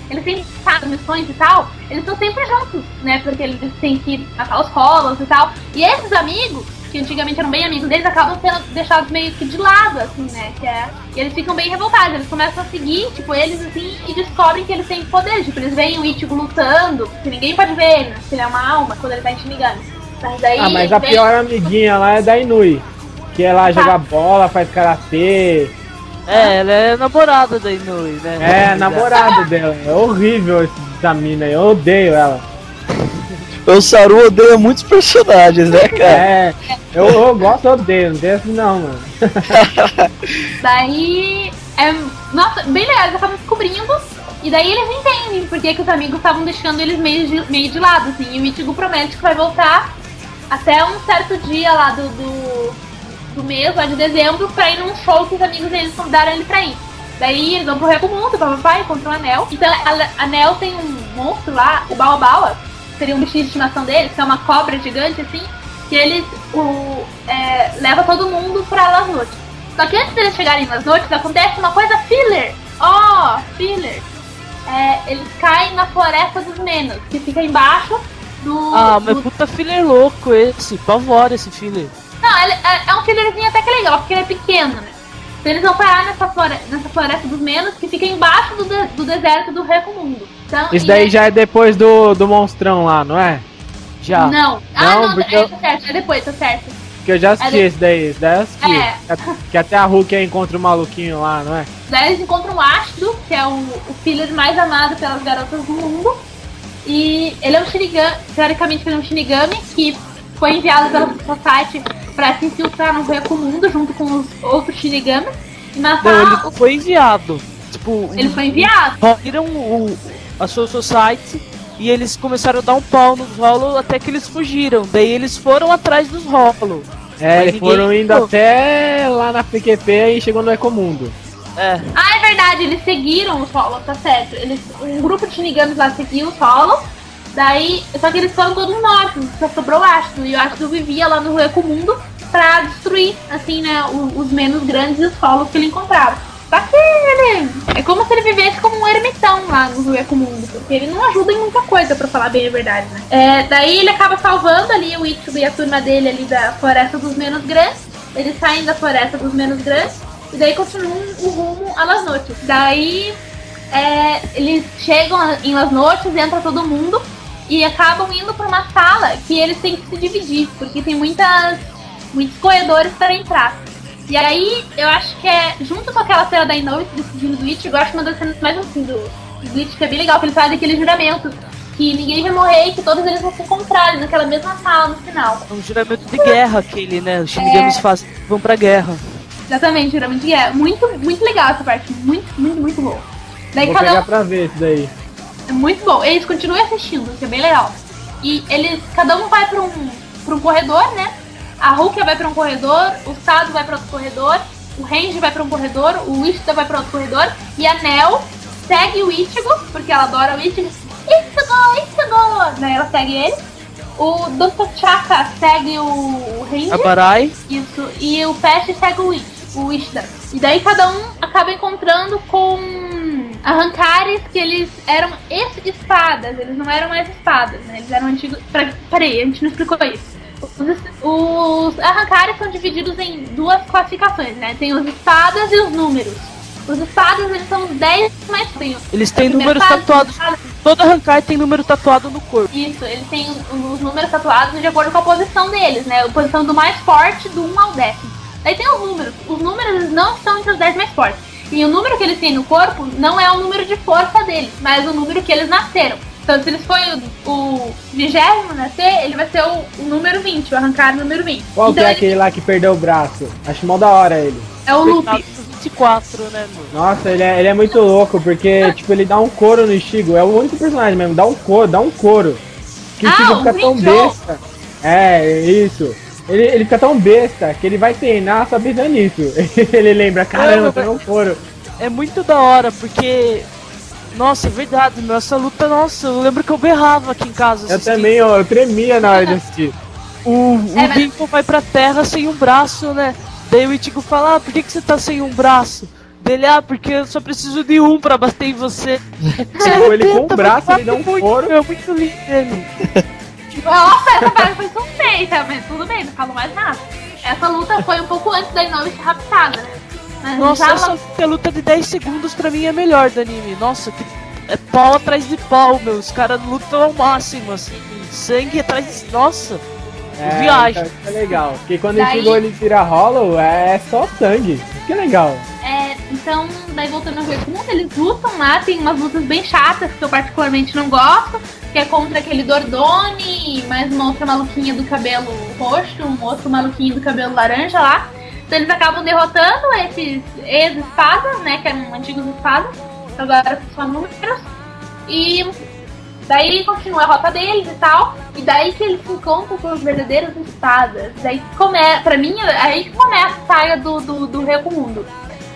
S6: eles têm sabe, missões e tal, eles estão sempre juntos, né? Porque eles têm que matar os Hollows e tal. E esses amigos, que antigamente eram bem amigos deles, acabam sendo deixados meio que de lado, assim, né? Que é, e eles ficam bem revoltados, eles começam a seguir, tipo, eles assim, e descobrem que eles têm poderes. Tipo, eles veem o Ichigo lutando, que ninguém pode ver ele, né? Que ele é uma alma quando ele tá em Shinigami. Mas daí,
S7: ah, mas a
S6: vem...
S7: pior amiguinha lá é da Inui. Que ela joga bola, faz karatê.
S3: É, ela é namorada da Inui, né?
S7: É, namorado dela. É horrível essa mina aí, eu odeio ela.
S2: O Saru odeia muitos personagens, né, cara?
S7: É, eu, eu gosto, eu odeio, não tem assim não, mano.
S6: Daí, é, nossa, bem legal, eles acabam descobrindo. E daí eles entendem porque que os amigos estavam deixando eles meio de, meio de lado, assim. E o Ichigo promete que vai voltar até um certo dia lá do, do, do mês, lá de dezembro, pra ir num show que os amigos deles convidaram ele pra ir. Daí eles vão pro Recomundo, papai, encontram o Anel. Então a, a Anel tem um monstro lá, o Baobawa, seria um bichinho de estimação deles, que é uma cobra gigante, assim, que eles o, é, leva todo mundo pra Las Noches. Só que antes deles chegarem em Las Noches, acontece uma coisa filler. Oh, filler. É, eles caem na Floresta dos Menos, que fica embaixo do...
S3: Ah,
S6: do...
S3: mas puta filler louco esse, pavora esse filler.
S6: Não, ele, é, é um fillerzinho até que legal, porque ele é pequeno, né? Então eles vão parar nessa, flore... nessa Floresta dos Menos, que fica embaixo do, de... do deserto do Recomundo. Então,
S7: isso daí é... já é depois do, do monstrão lá, não é?
S3: Já.
S6: Não. Ah,
S7: não,
S6: não,
S7: porque
S6: é,
S7: eu...
S6: tá certo, é depois, tá certo.
S7: Porque eu já assisti
S6: é
S7: esse daí, esse daí eu assisti.
S6: É.
S7: Que, que até a Hulk encontra o maluquinho lá, não é?
S6: Daí eles encontram o Ashido, que é o, o filler mais amado pelas garotas do mundo. E ele é um Shinigami, teoricamente ele é um Shinigami, que foi enviado pela Society pra se infiltrar no Recomundo junto com os outros Shinigamis e matar...
S3: Não, ele
S6: o...
S3: foi enviado. Tipo,
S6: Ele foi enviado.
S3: Viram o, a Soul Society e eles começaram a dar um pau nos Hollow até que eles fugiram. Daí eles foram atrás dos Hollow.
S7: É,
S3: Mas
S7: eles foram
S3: ninguém
S7: indo
S3: ficou.
S7: até lá na P Q P e chegou no Ecomundo.
S3: É.
S6: Ah, é verdade, eles seguiram os Hollows, tá certo. Eles, um grupo de Shinigamis lá seguiu os Hollows. Daí, só que eles foram todos mortos, só sobrou o Ashido. E o Ashido vivia lá no Recomundo pra destruir, assim, né, os, os menos grandes e os Hollows que ele encontrava. Só que ele... é como se ele vivesse como um ermitão lá no Recomundo, porque ele não ajuda em muita coisa, pra falar bem a verdade, né. É, daí ele acaba salvando ali o Ichigo e a turma dele ali da Floresta dos Menos Grandes. Eles saem da Floresta dos Menos Grandes e daí continuam o rumo a Las Noches. Daí é, eles chegam em Las Noches, entra todo mundo e acabam indo pra uma sala que eles têm que se dividir, porque tem muitas, muitos corredores para entrar. E aí, eu acho que é, junto com aquela cena da Inoue se decidindo do Ichigo, eu acho uma das cenas mais assim do Bleach, que é bem legal, que eles fazem aquele juramento que ninguém vai morrer e que todos eles vão se encontrar naquela mesma sala no final.
S3: É um juramento de guerra aquele, né? Os Shinigamis é. fazem, vão pra guerra.
S6: Exatamente, juramento de guerra. Muito, muito legal essa parte, muito, muito, muito bom. Daí
S7: Vou
S6: cada
S7: pegar
S6: um...
S7: pra ver isso daí.
S6: É muito bom. Eles continuam assistindo, que é bem legal. E eles, cada um vai pra um, pra um corredor, né? A Rukia vai pra um corredor, o Sado vai pra outro corredor, o Renji vai pra um corredor, o Ishida vai pra outro corredor, e a Nel segue o Ichigo, porque ela adora o Ichigo. Ichigo, Ichigo! Né? Ela segue ele. O doutor Chaka segue o Renji.
S3: A Barai.
S6: Isso. E o Pest segue o Ichigo. O Ishida. E daí cada um acaba encontrando com arrancares que eles eram espadas, eles não eram mais espadas, né? Eles eram antigos. Peraí, a gente não explicou isso. Os, os arrancares são divididos em duas classificações, né? Tem os espadas e os números. Os espadas, eles são os dez mais tenhos.
S3: Eles têm números tatuados. Todo arrancar tem número tatuado no corpo.
S6: Isso, eles têm os números tatuados de acordo com a posição deles, né? A posição do mais forte, do um ao décimo. Daí tem os números. Os números não estão entre os dez mais fortes. E o número que eles têm no corpo não é o número de força deles, mas o número que eles nasceram. Então, se eles forem o vigésimo nascer, ele vai ser o, o número vinte, o arrancar número vinte.
S7: Qual
S6: então,
S7: que é
S6: ele...
S7: aquele lá que perdeu o braço? Acho mó da hora ele.
S6: É o Luffy.
S3: vinte e quatro, né, mano?
S7: Nossa, ele é, ele é muito louco, porque, tipo, ele dá um couro no Ichigo. É o único personagem mesmo, dá um couro, dá um couro. Que o Ichigo
S6: ah,
S7: fica
S6: o
S7: tão
S6: Rinjo.
S7: besta. É, isso. Ele, ele fica tão besta que ele vai treinar só pensando nisso. Ele lembra, caramba, tem um couro.
S3: É muito da hora, porque... Nossa, é verdade, nossa luta, nossa, eu lembro que eu berrava aqui em casa.
S7: Eu
S3: assistindo.
S7: também, ó, eu tremia na hora de assistir.
S3: O, o
S6: É, mas-
S3: Rinko vai pra terra sem um braço, né? Daí o Ichigo fala, ah, por que, que você tá sem um braço? Dele, ah, porque eu só preciso de um pra bater em você.
S7: Tipo, ele com o braço, ele dá um foro.
S3: É muito lindo ele.
S6: Nossa, essa parte foi suspeita, mas tudo bem, não falo mais nada. Essa luta foi um pouco antes da Inoue ser raptada, né? Mas
S3: Nossa,
S6: já
S3: essa
S6: ela-
S3: luta, luta de dez segundos pra mim é melhor do anime. Nossa, que é pau atrás de pau, meu. Os caras lutam ao máximo, assim. Sangue atrás de... Nossa.
S7: É,
S3: Viagem.
S7: então, isso é legal. Porque quando
S6: Daí-
S7: ele chegou ele vira Hollow, é só sangue. Isso que é legal.
S6: É, então, daí voltando ao Recomundo, eles lutam lá, tem umas lutas bem chatas que eu particularmente não gosto, que é contra aquele Dordone e mais uma outra maluquinha do cabelo roxo, um outro maluquinho do cabelo laranja lá. Então eles acabam derrotando esses ex-espadas, né, que eram antigos espadas, agora são só números. E daí continua a rota deles e tal, e daí que eles se encontram com os verdadeiros espadas. Daí começa, pra mim, é aí que começa a saga do, do, do Recomundo.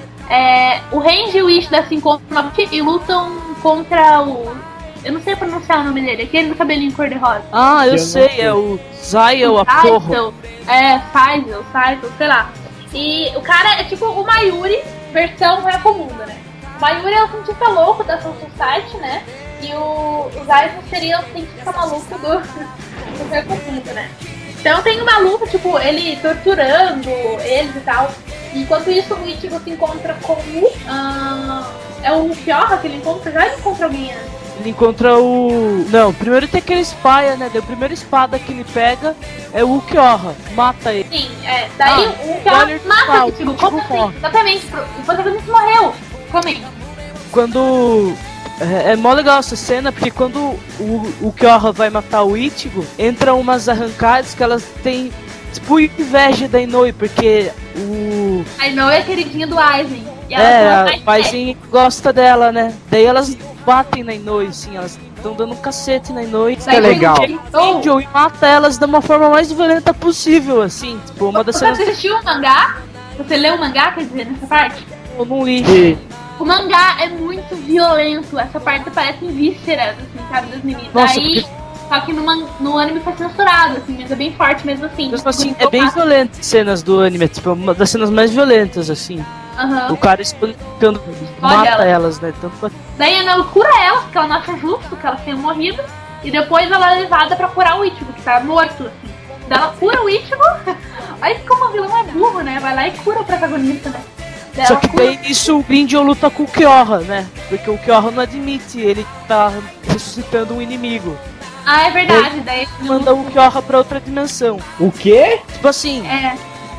S6: É, o Renji e o Ishida se encontram e lutam contra o... Eu não sei pronunciar o nome dele, aquele do cabelinho cor-de-rosa.
S3: Ah, eu
S7: Eu não
S3: sei,
S7: sei.
S3: é o Zael, a porra.
S6: Saito, é, Faisal, Saito, sei lá. E o cara é tipo o Mayuri, versão Recomundo, né? O Mayuri é o cientista louco da Soul Society, né? E o, o Zaito seria o cientista maluco do, do Recomundo, né? Então tem uma luta, tipo, ele torturando eles e tal. Enquanto isso, o Ichigo se encontra com o... ah, é o Kyoha que ele encontra? Já ele encontra alguém antes?
S3: Ele encontra o... Não, primeiro tem aquele Spaya, né? Daí a primeira espada que ele pega é o Kyoha. Mata ele.
S6: Sim, é. Daí
S3: Ah,
S6: o
S3: spoiler
S6: Kyoha mata
S3: total,
S6: o Ichigo.
S3: o Ichigo
S6: Como assim?
S3: morre.
S6: Exatamente. O protagonista morreu. Comenta.
S3: Quando... É, é mó legal essa cena, porque quando o, o Kyoha vai matar o Ichigo, entram umas arrancadas que elas têm, tipo, inveja da Inoue, porque o...
S6: A Inoue é a queridinha do Aizen. E ela
S3: É,
S6: tem uma
S3: a
S6: mais
S3: Paizinho gosta dela, né? Daí elas batem na Inoue, assim, elas estão dando um cacete na Inoue.
S7: que é legal.
S6: Oh,
S3: Joe e mata elas da uma forma mais violenta possível, assim, tipo, uma das
S6: você
S3: cenas
S6: assistiu o mangá? Você leu o mangá, quer dizer, nessa parte?
S3: que eu não li.
S7: E
S6: O mangá é muito violento. Essa parte parece vísceras, assim, sabe, das meninas.
S3: Nossa,
S6: Daí, só que no, man- no anime foi censurado, assim, mas é bem forte mesmo assim.
S3: Mesmo assim,
S6: Por
S3: é bem
S6: isso que eu
S3: violento as cenas do anime, tipo, uma das cenas mais violentas, assim.
S6: faço- Aham.
S3: O cara espancando, mata
S6: ela.
S3: elas, né? Tanto pra...
S6: Daí ela cura elas, porque ela não acha justo que elas tenham morrido. E depois ela é levada pra curar o Ichigo, que tá morto, assim. Daí ela cura o Ichigo. Aí como o vilão é burro, né? Vai lá e cura o protagonista, né? Daí
S3: Só
S6: ela
S3: que
S6: cura-
S3: daí isso o Grindel luta com o Kyoha, né? Porque o Kyoha não admite, ele tá ressuscitando um inimigo.
S6: Ah, é verdade. Daí ele
S3: Manda o Kyoha pra outra dimensão.
S7: o quê?
S3: Tipo assim,
S6: É,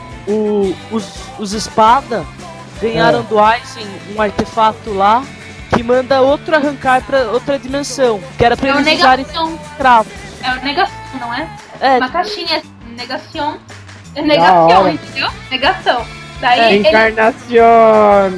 S3: o, os, os espada ganharam
S7: É.
S3: do Aizen um artefato lá que manda outro arrancar pra outra dimensão. Que era pra
S6: é o
S3: eles usarem
S6: negação.
S3: escravo.
S6: É o negação, não é?
S3: É,
S6: Uma caixinha negação. É
S7: Da
S6: negação,
S7: hora.
S6: entendeu? Negação. Daí
S3: É,
S6: ele.
S7: Encarnação!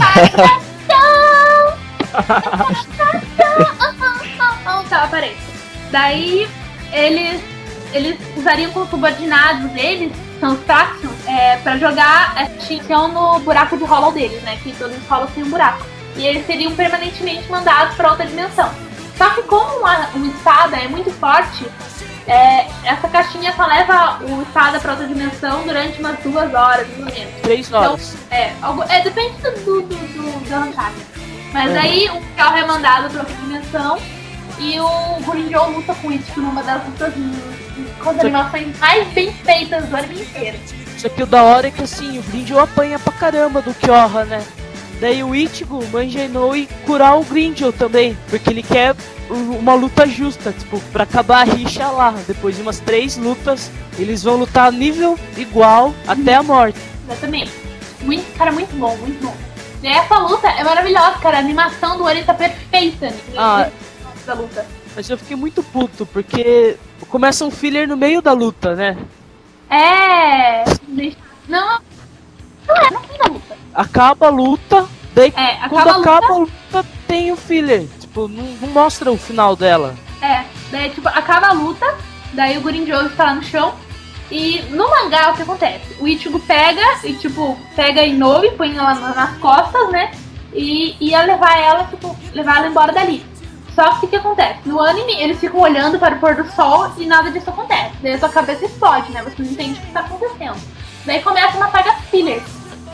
S6: Encarnação! Tá, parei. Daí eles. Eles usariam como subordinados eles, são os Fraxions, é, pra jogar a extinção no buraco de Hollow deles, né? Que todos os Hollows têm um buraco. E eles seriam permanentemente mandados pra outra dimensão. Só que como uma, uma espada é muito forte, é, essa caixinha só leva o espada pra outra dimensão durante umas duas horas, mais ou menos.
S3: três horas.
S6: É, algo, é depende do, do, do, do, da arrancada. Mas
S3: É.
S6: aí o carro é mandado pra outra dimensão e o Grindel luta com isso numa das lutas hum, com as
S3: Só-
S6: animações mais bem feitas do anime inteiro.
S3: Só que o da hora é que assim, o Grindel apanha pra caramba do Kyoha, né? Daí o Ichigo manja a Inoue curar o Grindel também, porque ele quer u- uma luta justa, tipo, pra acabar a rixa lá. Depois de umas três lutas, eles vão lutar a nível igual até a morte.
S6: Exatamente. Muito, cara, muito bom, muito bom. E essa luta é maravilhosa, cara. A animação do anime tá perfeita né,
S3: Ah.
S6: da luta.
S3: Mas eu fiquei muito puto, porque começa um filler no meio da luta, né?
S6: É. Não, não é, não tem da luta.
S3: Acaba a luta, daí
S6: É,
S3: quando
S6: acaba a luta.
S3: acaba a luta tem o filler. Tipo, não, não mostra o final dela.
S6: É, daí tipo, acaba a luta, daí o Grindel está lá no chão. E no mangá o que acontece? O Ichigo pega e tipo, pega a Inoue, põe ela na- nas costas, né? E ia levar ela, tipo, levar ela embora dali. Só que o que acontece? No anime eles ficam olhando para o pôr do sol e nada disso acontece. Daí a sua cabeça explode, né? Você não entende o que está acontecendo. Daí começa uma saga filler.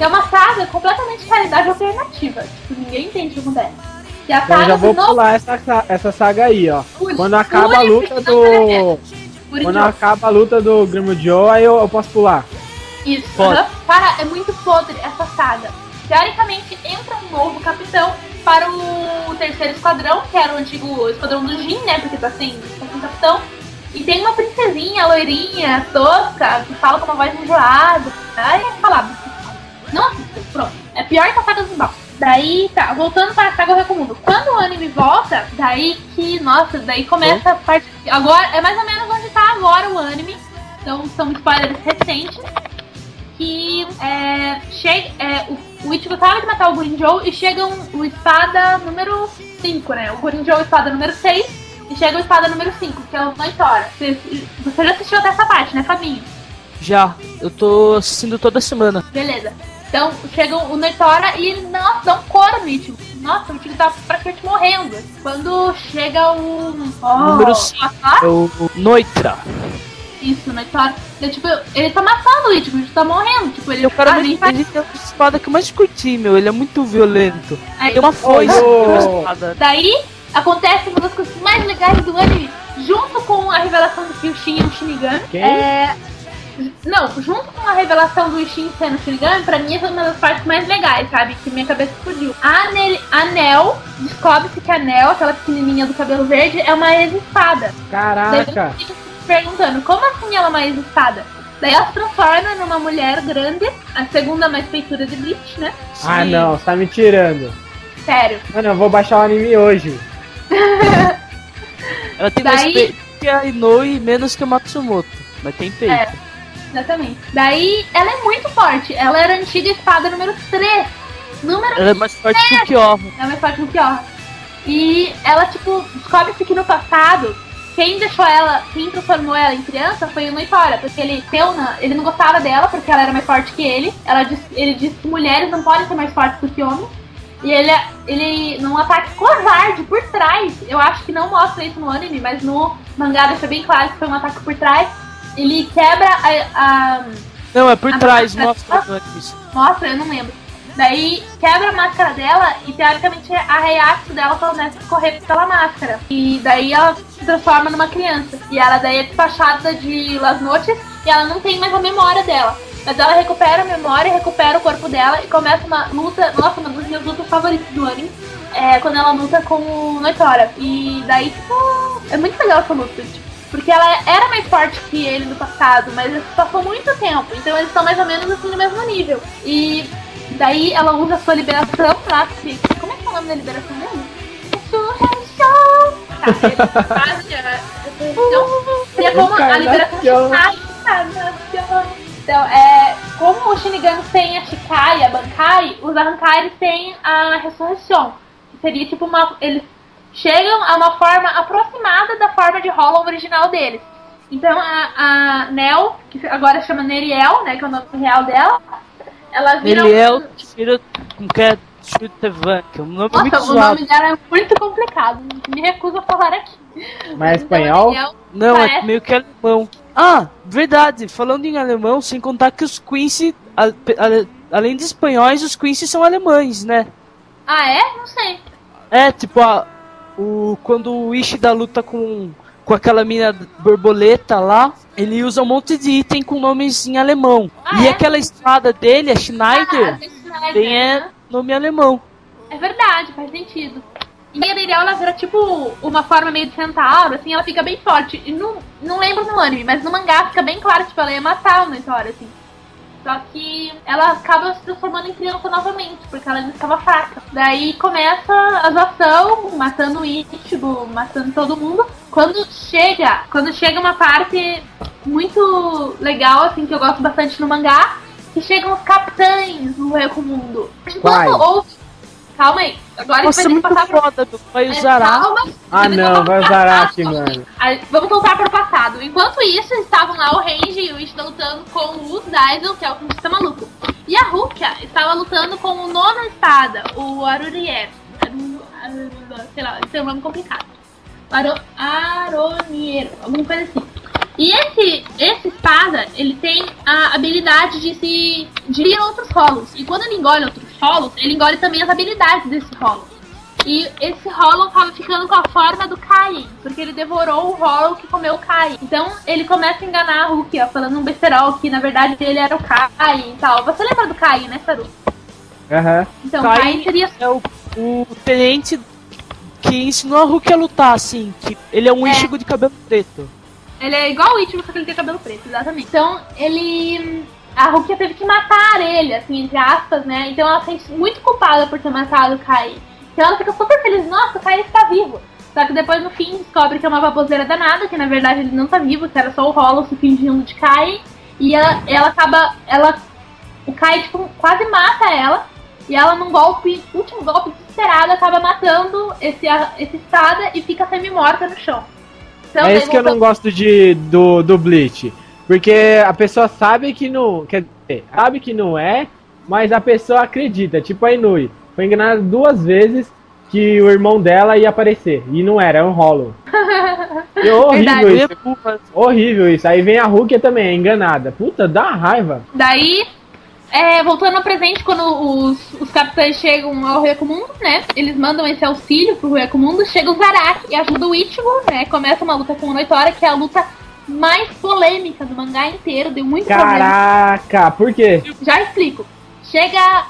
S6: Que é uma saga completamente de realidade alternativa. Tipo, ninguém entende o que acontece. E a
S7: Então eu
S6: saga
S7: já vou
S6: do novo-
S7: pular essa, sa- essa saga aí, ó.
S6: Pule,
S7: Quando acaba
S6: pule,
S7: a luta
S6: porque não vale a pena.
S7: do.
S6: Pule
S7: Quando
S6: de
S7: acaba a luta do Grimo Joe, aí eu, eu posso pular.
S6: Isso.
S3: Pode.
S6: aham. Cara, é muito podre essa saga. Teoricamente, entra um novo capitão para o terceiro esquadrão, que era o antigo esquadrão do Jin, né? Porque tá sem, tá sem capitão. E tem uma princesinha, loirinha, tosca, que fala com uma voz enjoada. Ai, é falado. Não assista, pronto. É pior que a saga do mal. Daí, tá, voltando para a saga Recomundo. Quando o anime volta, daí que, nossa, daí começa a parte... Agora, é mais ou menos onde tá agora o anime. Então, são spoilers recentes. Que é, chega, é, o, o Ichigo acaba de matar o Gorinjou e chega um, o espada número cinco, né? O Gorinjou espada número seis e chega o espada número cinco, que é o Noitora. Você, você já assistiu até essa parte, né, Fabinho?
S3: Já, eu tô assistindo toda semana.
S6: Beleza. Então chega o Noitora e ele, nossa, dá um coro no Ichigo. Nossa, o Ichigo tá praticamente morrendo. Quando chega o... Oh,
S3: Número cinco. É o Noitra.
S6: Isso, o Noitora. Ele, tipo, ele tá matando o Ichigo, ele tá morrendo. Tipo, ele,
S3: Ele é o cara
S6: ali
S3: muito,
S6: vai-
S3: ele tem a espada que eu mais curti, meu. Ele é muito violento.
S6: Aí-
S3: Tem uma foice.
S7: Oh.
S3: uma espada.
S6: Daí acontece uma das coisas mais legais do anime, junto com a revelação do que o Shin é um Shinigami.
S7: Quem?
S6: É... Não, junto com a revelação do Shin sendo Shinigami, pra mim essa é uma das partes mais legais, sabe? Que minha cabeça explodiu. A, Nel... a Nel, descobre-se que a Nel, aquela pequenininha do cabelo verde, é uma ex-espada. Daí
S7: Caraca.
S6: você fica se perguntando, como assim ela é uma ex-espada? Daí ela se transforma numa mulher grande, a segunda mais feitura de Bleach, né?
S7: Ah,
S6: E-
S7: não, você tá me tirando.
S6: Sério.
S7: Mano, eu vou baixar o anime hoje.
S3: Ela tem
S6: Daí-
S3: mais peito que a Inoue e menos que o Matsumoto. Mas tem peito.
S6: É. Exatamente. Daí ela é muito forte. Ela era a antiga espada número três. Número
S3: Ela é mais forte que o Kyoho.
S6: Ela é mais forte do que ó. E ela, tipo, descobre-se que no passado, quem deixou ela, quem transformou ela em criança foi o Noitora, porque ele deu na, ele não gostava dela porque ela era mais forte que ele. Ela disse, ele disse que mulheres não podem ser mais fortes do que homens. E ele, ele, num ataque covarde por trás, eu acho que não mostra isso no anime, mas no mangá deixa bem claro que foi um ataque por trás. Ele quebra a. a
S3: Não, é por
S6: A
S3: trás,
S6: máscara-
S3: mostra no isso.
S6: mostra, eu não lembro. Daí quebra a máscara dela e teoricamente a reação dela começa a correr pela máscara. E daí ela se transforma numa criança. E ela daí é despachada de Las Noches e ela não tem mais a memória dela. Mas ela recupera a memória, recupera o corpo dela e começa uma luta. Nossa, uma das minhas lutas favoritas do anime. É quando ela luta com o Noitora. E daí, tipo, é muito legal essa luta. Tipo, porque ela era mais forte que ele no passado, mas isso passou muito tempo. Então eles estão mais ou menos assim no mesmo nível. E daí ela usa a sua liberação lá. Que, como é que é o nome da liberação dele? Ressurreição! Tá, ele faz a ressurreição. Seria como a liberação Shikai. Então, é, como os Shinigamis têm a Shikai e a Bankai, os Arrancais têm a ressurreição. Seria tipo uma. Eles chegam a uma forma aproximada da forma de Hollow original deles. Então a, a Nel, que agora chama Neriel, né, que é o nome real dela, ela vira
S3: Ele é
S6: um...
S3: o tiro com que é Chutevan, que é um nome
S6: Nossa,
S3: muito
S6: o
S3: zoado.
S6: nome dela é muito complicado, me recuso a falar aqui.
S7: Mas é
S6: Então,
S7: espanhol?
S6: Neriel
S3: Não, é
S6: parece-
S3: meio que alemão. Ah, verdade, falando em alemão, sem contar que os Quincy, a- a- além de espanhóis, os Quincy são alemães, né?
S6: Ah, é? Não sei.
S3: É, tipo, a, o, quando o Ishida luta com, com aquela mina borboleta lá, ele usa um monte de item com nomes em alemão.
S6: Ah,
S3: e
S6: é?
S3: aquela espada dele, a
S6: Ah,
S3: Schneider,
S6: tem Schneider,
S3: tem é,
S6: né?
S3: nome alemão.
S6: É verdade, faz sentido. E a Neriel, ela vira tipo uma forma meio de centauro, assim, ela fica bem forte. E não, não lembro no anime, mas no mangá fica bem claro, tipo, ela ia matar o Noitora, assim. Só que ela acaba se transformando em criança novamente, porque ela ainda estava fraca. Daí começa as ação, matando o Ichigo, matando todo mundo. Quando chega, quando chega uma parte muito legal, assim, que eu gosto bastante no mangá, que chegam os capitães do Recomundo.
S7: Quais?
S6: Enquanto houve... Calma aí, agora
S3: Nossa,
S6: a gente
S3: muito
S6: vai ter que passar
S3: foda, meu pai
S6: por...
S3: usará.
S6: Calma.
S7: Ah,
S6: Eles
S7: não,
S6: vão
S7: vai
S6: voltar
S7: usar
S6: pra
S7: aqui,
S6: trás.
S7: mano.
S6: Aí, vamos voltar para o passado. Enquanto isso, estavam lá o Range e o Ishida lutando com o Daizel, que é o Kushita maluco. E a Rukia estava lutando com o nono espada, o Arurier. Aru, Aru, sei lá, esse é um nome complicado. Aro, Aroniero, alguma coisa assim. E esse, esse espada, ele tem a habilidade de se de ir outros rolos. E quando ele engole outros rolos, ele engole também as habilidades desse rolo. E esse Hollow tava ficando com a forma do Kain, porque ele devorou o Hollow que comeu o Kain. Então ele começa a enganar a Rukia, falando um besterol que na verdade ele era o Kain e tal. Você lembra do Kain, né, Saru?
S7: Aham. Uhum.
S6: Então Kain, Kain seria...
S3: É o, o tenente que ensinou a Rukia a lutar, assim, que ele é um
S6: é.
S3: Ichigo de cabelo preto.
S6: Ele é igual o Ichigo, só que ele tem cabelo preto, exatamente. Então ele... A Rukia teve que matar ele, assim, entre aspas, né? Então ela se sente muito culpada por ter matado o Kain. Então ela fica super feliz, nossa, o Kain está vivo. Só que depois no fim descobre que é uma baboseira danada, que na verdade ele não tá vivo, que era só o Hollow se fingindo de Kain. E ela, ela acaba, ela, o Kain tipo, quase mata ela. E ela num golpe, último golpe desesperado, acaba matando esse, esse espada e fica semi-morta no chão. Então,
S7: é isso que eu não gosto de, do, do Bleach. Porque a pessoa sabe que não, quer dizer, sabe que não é, mas a pessoa acredita, tipo a Inui. Foi enganada duas vezes que o irmão dela ia aparecer. E não era, é um Hollow. E horrível Verdade. isso. Horrível isso. Aí vem a Rukia também, é enganada. Puta, dá uma raiva.
S6: Daí, é, voltando ao presente, quando os, os capitães chegam ao Ruecomundo, né? Eles mandam esse auxílio pro Ruecomundo. Chega o Zaraki e ajuda o Ichigo, né? Começa uma luta com o Noitora, que é a luta mais polêmica do mangá inteiro. Deu muito
S7: Caraca, problema. Por quê?
S6: Já explico. Chega...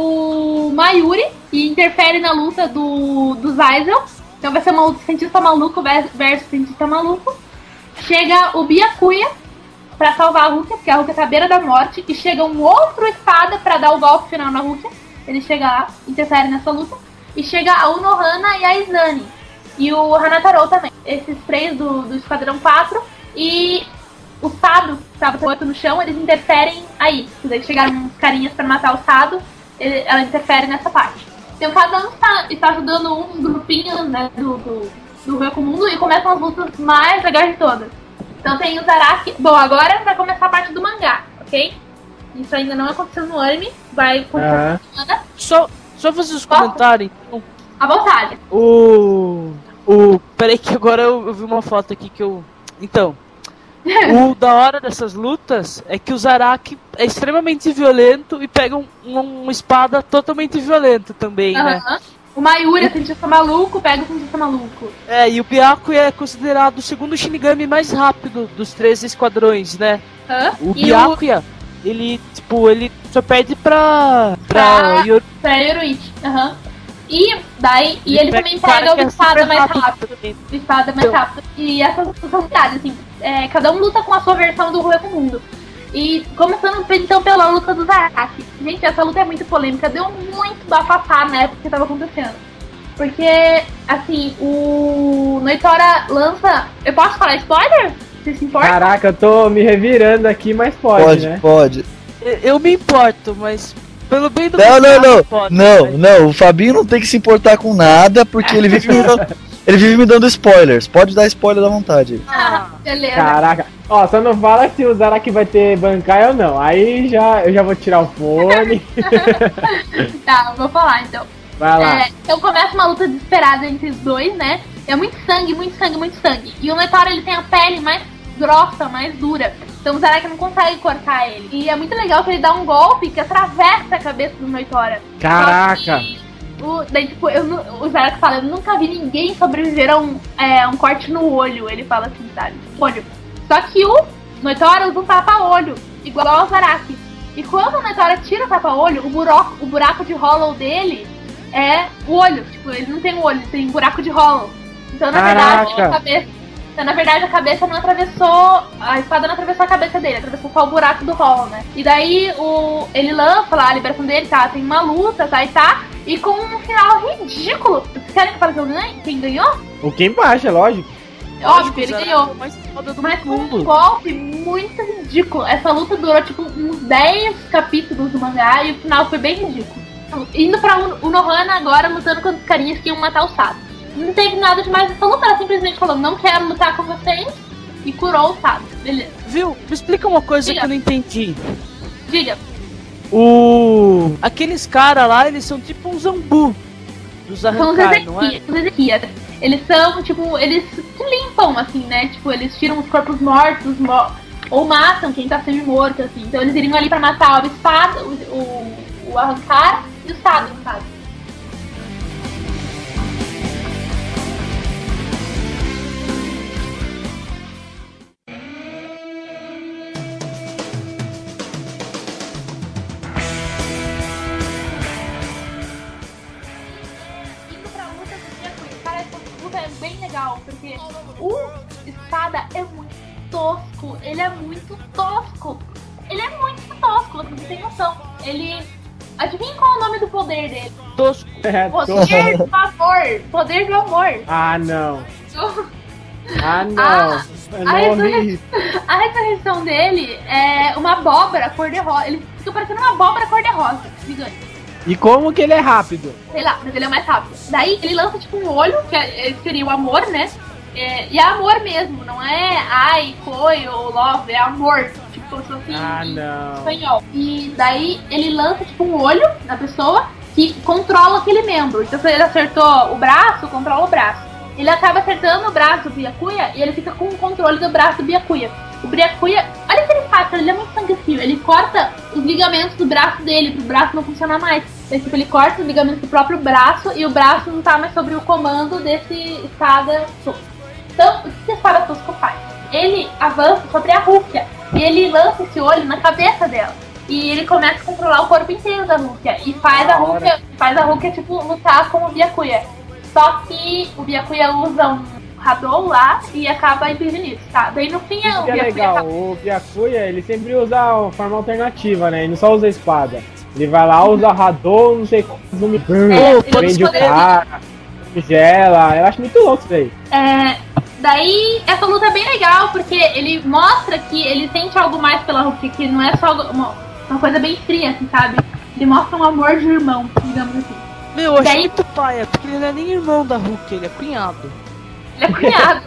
S6: o Mayuri, e interfere na luta do, do Zaizel. Então vai ser uma luta cientista maluco versus cientista maluco. Chega o Byakuya pra salvar a Rukia, porque a Rukia tá à beira da morte. E chega um outro espada pra dar o golpe final na Rukia. Ele chega lá, interfere nessa luta. E chega a Unohana e a Izani. E o Hanataro também. Esses três do, do Esquadrão quatro. E o Sado, que tava morto no chão, eles interferem aí. Daí chegaram uns carinhas pra matar o Sado. Ela interfere nessa parte. Então cada um está, está ajudando uns grupinhos, né, do, do, do Ruecomundo, e começam as lutas mais legais de todas. Então tem o Zaraki. Bom, agora vai começar a parte do mangá, ok? Isso ainda não aconteceu no anime. Vai começar
S7: uhum.
S3: Só, só fazer os comentários. Então.
S6: À vontade.
S3: O. O. Peraí, que agora eu, eu vi uma foto aqui que eu. Então. O da hora dessas lutas é que o Zaraki é extremamente violento e pega um, um, uma espada totalmente violenta também, uhum. né?
S6: O Mayuri é cientista maluco, pega o cientista maluco.
S3: É, e o Byakuya é considerado o segundo Shinigami mais rápido dos três esquadrões, né? Uhum. O Byakuya, o... ele, tipo, ele só perde pra...
S6: Pra, Yor... pra Yoruichi, aham. Uhum. E daí, e ele, ele também pega o espada mais rápido. O espada mais então. rápido. E essas são unidades, assim. É, cada um luta com a sua versão do Ruecomundo. E começando então pela luta do Zaraki. Gente, essa luta é muito polêmica. Deu muito bafafá na época que tava acontecendo. Porque, assim, o Noitora lança... Eu posso falar spoiler? Você se importa?
S7: Caraca, eu tô me revirando aqui, mas pode,
S2: pode
S7: né?
S2: Pode,
S3: pode. Eu me importo, mas... Pelo bem do
S2: Não, não, não,
S3: pode,
S2: não,
S3: mas...
S2: não, o Fabinho não tem que se importar com nada, porque ele vive me dando, ele vive me dando spoilers. Pode dar spoiler à vontade.
S6: Ah, beleza.
S7: Caraca, ó, só não fala se o Zaraki vai ter Bankai ou não. Aí já, eu já vou tirar o fone.
S6: Tá, vou falar então.
S7: Vai lá.
S6: É, então começa uma luta desesperada entre os dois, né? É muito sangue, muito sangue, muito sangue. E o Noitora, ele tem a pele mais grossa, mais dura. Então o Zaraki não consegue cortar ele. E é muito legal que ele dá um golpe que atravessa a cabeça do Noitora.
S7: Caraca!
S6: O, daí, tipo, eu, o Zaraki fala, eu nunca vi ninguém sobreviver a um, é, um corte no olho. Ele fala assim, sabe? Olho. Só que o Noitora usa um tapa-olho, igual ao Zaraki. E quando o Noitora tira o tapa-olho, o buraco, o buraco de Hollow dele é o olho. Tipo, ele não tem o olho, ele tem um buraco de Hollow. Então, na
S7: Caraca.
S6: verdade, a cabeça... Então, na verdade, a cabeça não atravessou... A espada não atravessou a cabeça dele, atravessou só o buraco do Hollow, né? E daí, o, ele lança lá a liberação dele, tá? Tem uma luta, tá? E tá... E com um final ridículo. Vocês querem que eu fale que eu ganhe? Quem ganhou?
S7: O quem baixa, lógico.
S6: Óbvio, ele ganhou.
S3: Mais foda do
S6: Mas com
S3: mundo.
S6: um golpe muito ridículo. Essa luta durou, tipo, uns dez capítulos do mangá e o final foi bem ridículo. Indo pra Unohana agora, lutando com os carinhas que iam matar o Sado. Não teve nada demais nessa luta, ela simplesmente falou, não quero lutar com vocês, e curou o Sado. Beleza.
S3: Viu? Me explica uma coisa
S6: Diga.
S3: que eu não entendi.
S6: Diga.
S3: O... Aqueles caras lá, eles são tipo um Zambu dos
S6: São os
S3: Arrancar, não é?
S6: Ezequias. Os Ezequias. eles são, tipo, eles se limpam, assim, né? Tipo, eles tiram os corpos mortos, mo- ou matam quem tá semi-morto, assim. Então eles iriam ali pra matar o espada, o, o, o arrancar e o Sado, no caso. Indo pra luta do Byakuya, cara, essa luta é bem legal, porque o espada é muito tosco, ele é muito tosco. Ele é muito tosco, você não tem noção. Ele... Adivinha qual é o nome do poder dele?
S3: Tosco.
S7: É, tô-
S6: Poder do amor. Poder do amor.
S7: Ah, não. Ah, não.
S6: Ah,
S7: Eu
S6: a,
S7: não ouvi
S6: ressurrei-
S7: isso.
S6: a ressurreição dele é uma abóbora cor-de-rosa. Ele fica parecendo uma abóbora cor-de-rosa, gigante.
S7: E como que ele é rápido?
S6: Sei lá, mas ele é mais rápido. Daí ele lança tipo um olho, que é- seria o amor, né? É, e é amor mesmo, não é ai, koi ou love, é amor. Tipo, como se fosse
S7: Ah,
S6: em
S7: não.
S6: espanhol. E daí ele lança tipo um olho na pessoa que controla aquele membro. Então se ele acertou o braço, controla o braço. Ele acaba acertando o braço do Byakuya e ele fica com o controle do braço do Byakuya. O Byakuya, olha o que ele faz, ele é muito sangue frio. Ele corta os ligamentos do braço dele, pro braço não funcionar mais. Então, tipo, ele corta os ligamentos do próprio braço e o braço não tá mais sobre o comando desse espada tosco. Então, o que a espada tosco faz? Ele avança sobre a Rukia e ele lança esse olho na cabeça dela. E ele começa a controlar o corpo inteiro da Rukia e faz
S7: Da
S6: a
S7: hora.
S6: Rukia, faz a Rukia, tipo, lutar com o Byakuya. Só que o Byakuya usa um Hadou lá e acaba impedindo isso, tá? Daí no fim
S7: Isso
S6: o
S7: que é
S6: Byakuya
S7: legal.
S6: acaba...
S7: O Byakuya, ele sempre usa a forma alternativa, né? Ele não só usa a espada. Ele vai lá, usa Hadou, não sei como, zumbi,
S6: É, ele
S7: prende o
S6: usa-
S7: cara, gela. Eu acho muito louco isso aí.
S6: É, daí essa luta é bem legal porque ele mostra que ele sente algo mais pela Rukia, que não é só uma, uma coisa bem fria, assim, sabe? Ele mostra um amor de irmão, digamos assim.
S3: Meu, eu achei
S6: Daí-
S3: muito paia, porque ele não é nem irmão da Hulk, ele é cunhado.
S6: Ele é cunhado.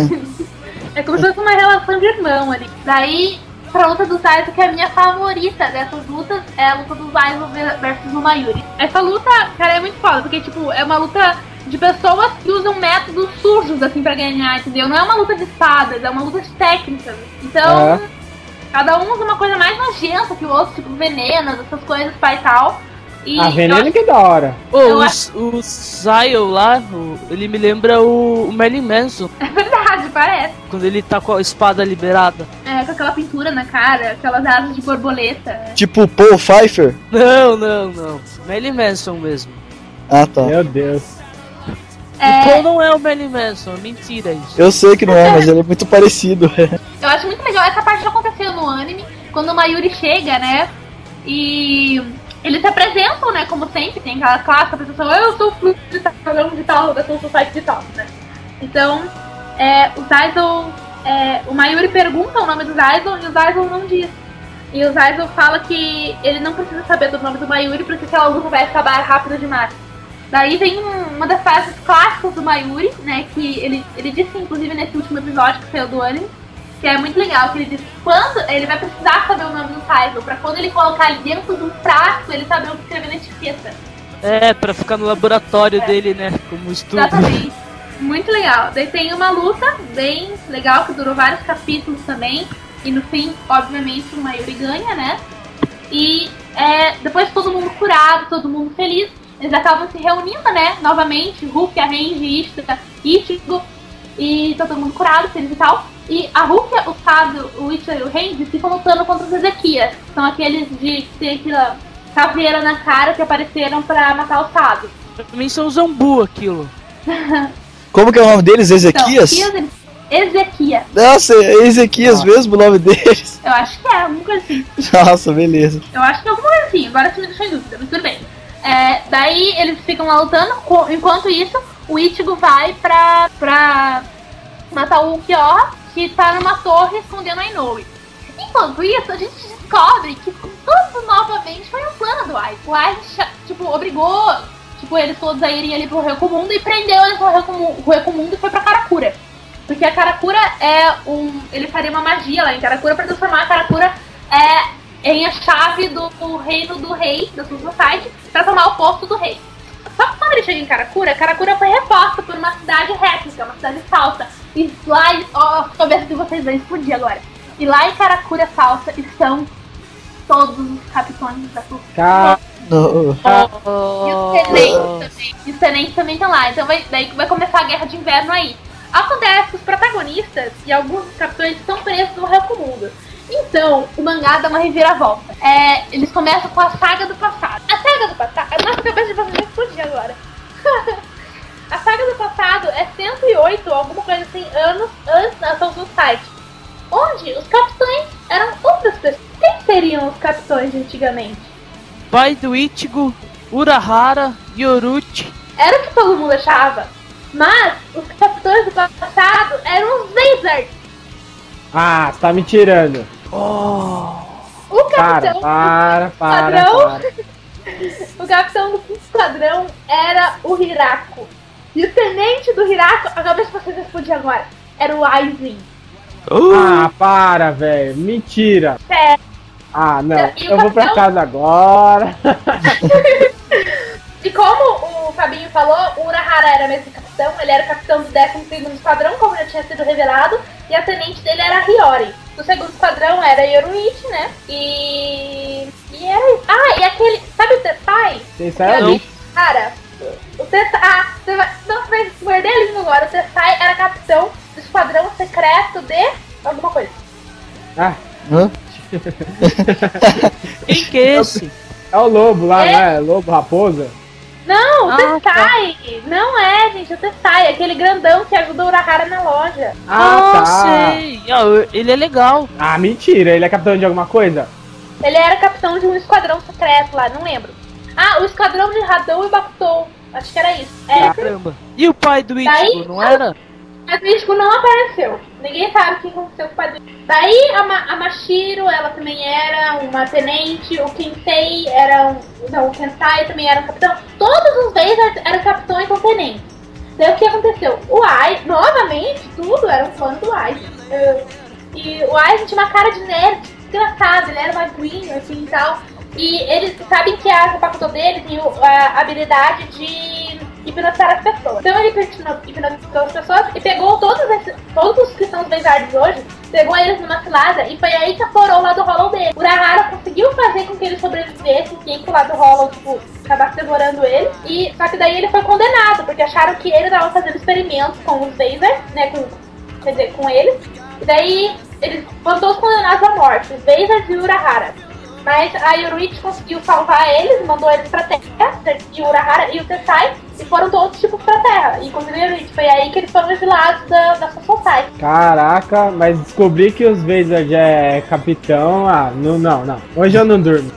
S6: É como se fosse uma relação de irmão ali. Daí, pra luta do Zaizo, que é a minha favorita dessas lutas, é a luta do Zaizo versus o Mayuri. Essa luta, cara, é muito foda, porque, tipo, é uma luta de pessoas que usam métodos sujos, assim, pra ganhar, entendeu? Não é uma luta de espadas, é uma luta de técnicas. Então,
S7: É.
S6: cada um usa uma coisa mais nojenta que o outro, tipo, venenos, essas coisas, pai e tal. E
S7: A
S6: eu
S7: veneno
S6: acho-
S7: que é da hora.
S3: Ô,
S6: Eu
S3: o,
S6: acho-
S3: o Zyle lá, o- ele me lembra o, o Merlin Manson,
S6: É verdade, parece.
S3: quando ele tá com a espada liberada.
S6: É, com aquela pintura na cara, aquelas asas de borboleta.
S2: Tipo Paul Pfeiffer?
S3: Não, não, não. Merlin Manson mesmo.
S2: Ah, tá.
S7: Meu Deus.
S3: O
S6: É,
S3: Paul não é o Merlin Manson, é mentira isso.
S2: Eu sei que não é, mas ele é muito parecido.
S6: eu acho muito legal, essa parte já aconteceu no anime, quando o Mayuri chega, né? E eles se apresentam, né? Como sempre, tem aquela clássica apresentação, eu sou o Fluxo de tal, de tal, da Soul Society de tal, né? Então, é, o Zaizo, é, o Mayuri pergunta o nome do Zaizo e o Zaizo não diz. E o Zaizo fala que ele não precisa saber do nome do Mayuri porque aquela luta vai acabar rápido demais. Daí vem um- uma das frases clássicas do Mayuri, né? Que ele, ele disse, inclusive, nesse último episódio que saiu do anime, que é muito legal, que ele diz que quando ele vai precisar saber o nome do Zaizo, pra quando ele colocar ele dentro do prato, ele saber o que escrever na etiqueta.
S3: É, pra ficar no laboratório dele, né, como estudo.
S6: Exatamente. Muito legal. Daí tem uma luta bem legal, que durou vários capítulos também. E no fim, obviamente, o Mayuri ganha, né? E é, depois todo mundo curado, todo mundo feliz, eles acabam se reunindo, né? Novamente, Rukia, Renji, Ishida, Ichigo, e tá todo mundo curado, feliz e tal. E a Rukia, o Sado, o Ichigo e o Renji ficam lutando contra os Ezequias. São aqueles de que tem aquela caveira na cara que apareceram pra matar o Sado.
S3: Pra mim são Zambu aquilo.
S2: Como que é o nome deles? Ezequias?
S6: Então, Ezequias.
S2: Nossa, é Ezequias
S7: Ah.
S2: mesmo o nome deles.
S6: Eu acho que é, alguma coisa assim.
S2: Nossa, beleza.
S6: Eu acho que é alguma coisa assim, agora você me deixou em dúvida, mas tudo bem. É, daí eles ficam lá lutando, co- enquanto isso, o Ichigo vai pra, pra matar o Ukiyoha, que tá numa torre escondendo a Inoue. Enquanto isso, a gente descobre que tudo novamente foi um plano do Aiz. O Aiz, tipo, obrigou tipo, eles todos a irem ali pro Recomundo e prendeu eles no Recomundo, Recomundo e foi pra Karakura. Porque a Karakura é um... Ele faria uma magia lá em Karakura pra transformar a Karakura é, em a chave do, do reino do rei, da Soul Society, pra tomar o posto do rei. Só que quando ele chega em Karakura, Karakura foi reposta por uma cidade réplica, uma cidade falsa. E lá, ó, a cabeça de vocês vai explodir agora. E lá em Karakura falsa estão todos os capitões da sua.
S7: Cara,
S2: No-
S6: E os tenentes também. E os tenentes também estão lá. Então vai, daí vai começar a guerra de inverno aí. Acontece que os protagonistas e alguns dos capitães estão presos no resto do mundo. Então, o mangá dá uma reviravolta. É, eles começam com a saga do passado. A saga do passado... Nossa, a cabeça de vocês vai explodir agora. A saga do passado é cento e oito, alguma coisa assim, anos antes da ação do site. Onde os capitães eram outras pessoas. Quem seriam os capitães de antigamente?
S3: Pai do Ichigo, Urahara, Yoruchi.
S6: Era o que todo mundo achava. Mas os capitães do passado eram os Wizards.
S7: ah, você tá me tirando.
S6: O
S7: Para,
S6: capitão
S7: para,
S6: do
S7: para,
S6: esquadrão,
S7: para.
S6: o capitão do esquadrão era o Hirako. E o tenente do Hirako, a cabeça de vocês vai explodir agora, era o Aizen.
S7: Ah, para, velho. Mentira.
S6: Sério.
S7: Ah, não.
S6: E o
S7: Eu vou pra
S6: capitão-
S7: casa agora.
S6: E como o Fabinho falou, o Urahara era mesmo capitão, ele era capitão do décimo segundo esquadrão, como já tinha sido revelado, e a tenente dele era a Hiyori. O segundo esquadrão era Yoruichi, né? E. E era isso. Ah, e aquele. Sabe o Tessai?
S7: Sinceramente.
S6: Cara, o Tessai. Ah, você vai. Não, você vai morder a língua agora. O Tessai era capitão do esquadrão secreto de. Alguma coisa.
S7: Ah,
S2: Hã?
S3: Quem que é esse?
S7: é o lobo lá,
S6: É.
S7: né? Lobo, raposa.
S6: Não, o
S3: Ah,
S6: Tessai! Não é, gente, o Tessai, aquele grandão que ajuda o Urahara na loja.
S7: Ah,
S3: Ah,
S7: tá.
S3: sei. Ah, ele é legal.
S7: Ah, mentira. Ele é capitão de alguma coisa?
S6: Ele era capitão de um esquadrão secreto lá, não lembro. Ah, o esquadrão de Hadou e Bakutou. Acho que era isso. É,
S3: Caramba. E o pai do Ichigo,
S6: Daí-
S3: não era?
S6: mas o Ichigo não apareceu. Ninguém sabe o que aconteceu com o pai do Ichigo. Daí a, Ma a Mashiro, ela também era uma tenente. O Kensei era um. Não, o Kensai também era um capitão. Todos os Wizards eram capitães ou tenentes. Daí o que aconteceu? O Aizen, novamente, tudo era um fã do Aizen. Uh, e o Aizen tinha uma cara de nerd, desgraçado, ele era magrinho, assim e tal. E eles sabem que a Bakutou dele tem o- a habilidade de hipnotizar as pessoas. Então ele hipno- hipnotizou as pessoas e pegou todos, esses, todos os que são os Wizards hoje, pegou eles numa cilada e foi aí que aflorou o lado Hollow dele. O Urahara conseguiu fazer com que eles sobrevivessem sem que o lado Hollow, tipo, acabasse devorando ele. E, só que daí ele foi condenado, porque acharam que ele estava fazendo experimentos com os Wizards, né, com, quer dizer, com eles. E daí eles foram todos condenados à morte, os Wizards e o Urahara. Mas a Yoruichi conseguiu salvar eles, mandou eles pra terra, e o Urahara e o Tessai, e foram todos tipos pra terra. Inclusive a Yoruichi, foi aí que eles foram exilados da, da Society.
S7: Caraca, mas descobri que os Wizards é capitão. Ah, não, não, não. Hoje eu não durmo.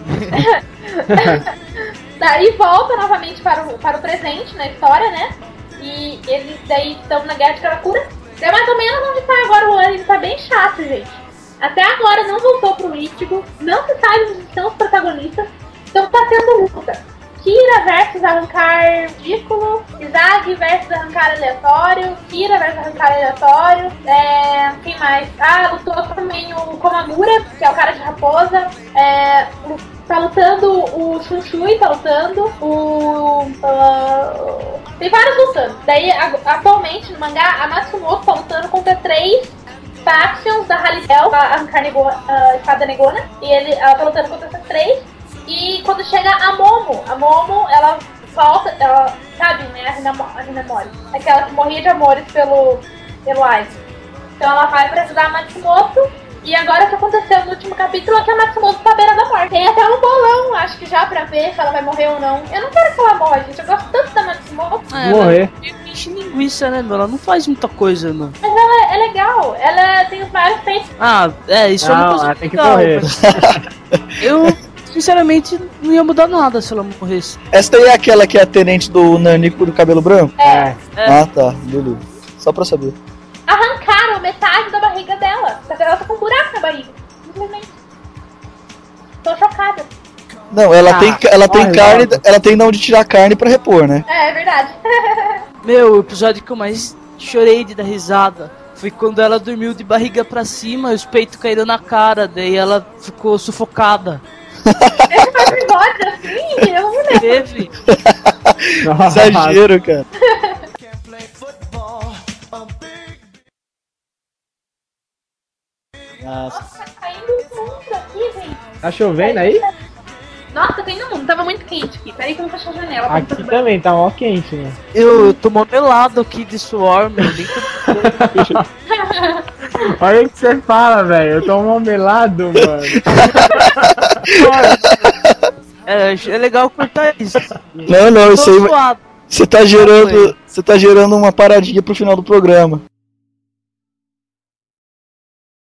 S6: Daí volta novamente para o, para o presente na história, né? E eles daí estão na Guerra de Karakura. É mais ou menos onde tá agora o anime, tá bem chato, gente. Até agora não voltou pro Ichigo, não se sabe onde estão os protagonistas, então tá tendo luta. Kira versus arrancar ridículo, Izagi versus arrancar aleatório, Kira versus arrancar aleatório, é, quem mais? Ah, lutou também o Komamura, que é o cara de raposa, é, tá lutando o Shunshui, tá lutando o... Uh, tem vários lutando. Daí, a- atualmente, no mangá, a Matsumoto tá lutando contra três factions da Halidel, a arrancar nego, a espada negona, e ele, ela tá lutando contra essas três. E quando chega a Momo, a Momo, ela volta, ela, sabe, né, a Hinamo- a Hinamori, aquela que morria de amores pelo, pelo Aizen. Então ela vai pra ajudar a Matsumoto, e agora o que aconteceu no último capítulo é que a Matsumoto tá à beira da morte. Tem até um bolão, acho que já pra ver se ela vai morrer ou não. Eu não quero que ela morra, gente, eu gosto tanto da Matsumoto,
S3: Ah,
S7: Morrer.
S3: Ela é enche linguiça, né, meu? Ela não faz muita coisa, mano.
S6: mas ela é legal, ela tem os vários feitos.
S3: Ah, é, isso é uma
S7: Não,
S3: coisa
S7: ela tem que
S3: legal,
S7: morrer.
S3: mas eu, sinceramente, não ia mudar nada se ela morresse.
S2: Essa daí é aquela que é a tenente do Nanico do cabelo branco?
S7: É.
S3: É.
S2: Ah, tá, beleza. Só pra saber.
S6: Arrancaram metade da barriga dela. Só que ela tá com um buraco na barriga. Simplesmente. Tô chocada.
S2: Não, ela
S7: Ah,
S2: tem, ela tem
S7: corre
S2: carne,
S7: logo.
S2: ela tem de onde tirar carne pra repor, né?
S6: É, é verdade.
S3: Meu, o episódio que eu mais chorei de dar risada foi quando ela dormiu de barriga pra cima e os peitos caíram na cara, daí ela ficou sufocada.
S6: Esse foi um episódio assim, eu não me lembro.
S3: Teve.
S2: Exagero, cara. Nossa.
S6: Nossa, tá caindo muito aqui, gente.
S7: Tá chovendo aí?
S6: Nossa, tá caindo muito. Tava muito quente aqui. Peraí que eu vou fechar a janela. pra não
S7: Aqui
S6: fazer
S7: também, tá mó quente, né?
S3: Eu, eu tô modelado aqui de suor, meu. Nem tô...
S7: Olha o que você fala, velho. Eu tô mó melado, mano.
S3: é, é legal cortar isso.
S2: Não, não, isso
S3: Tô
S2: aí.
S3: suado.
S2: Você tá gerando. Você tá gerando uma paradinha pro final do programa.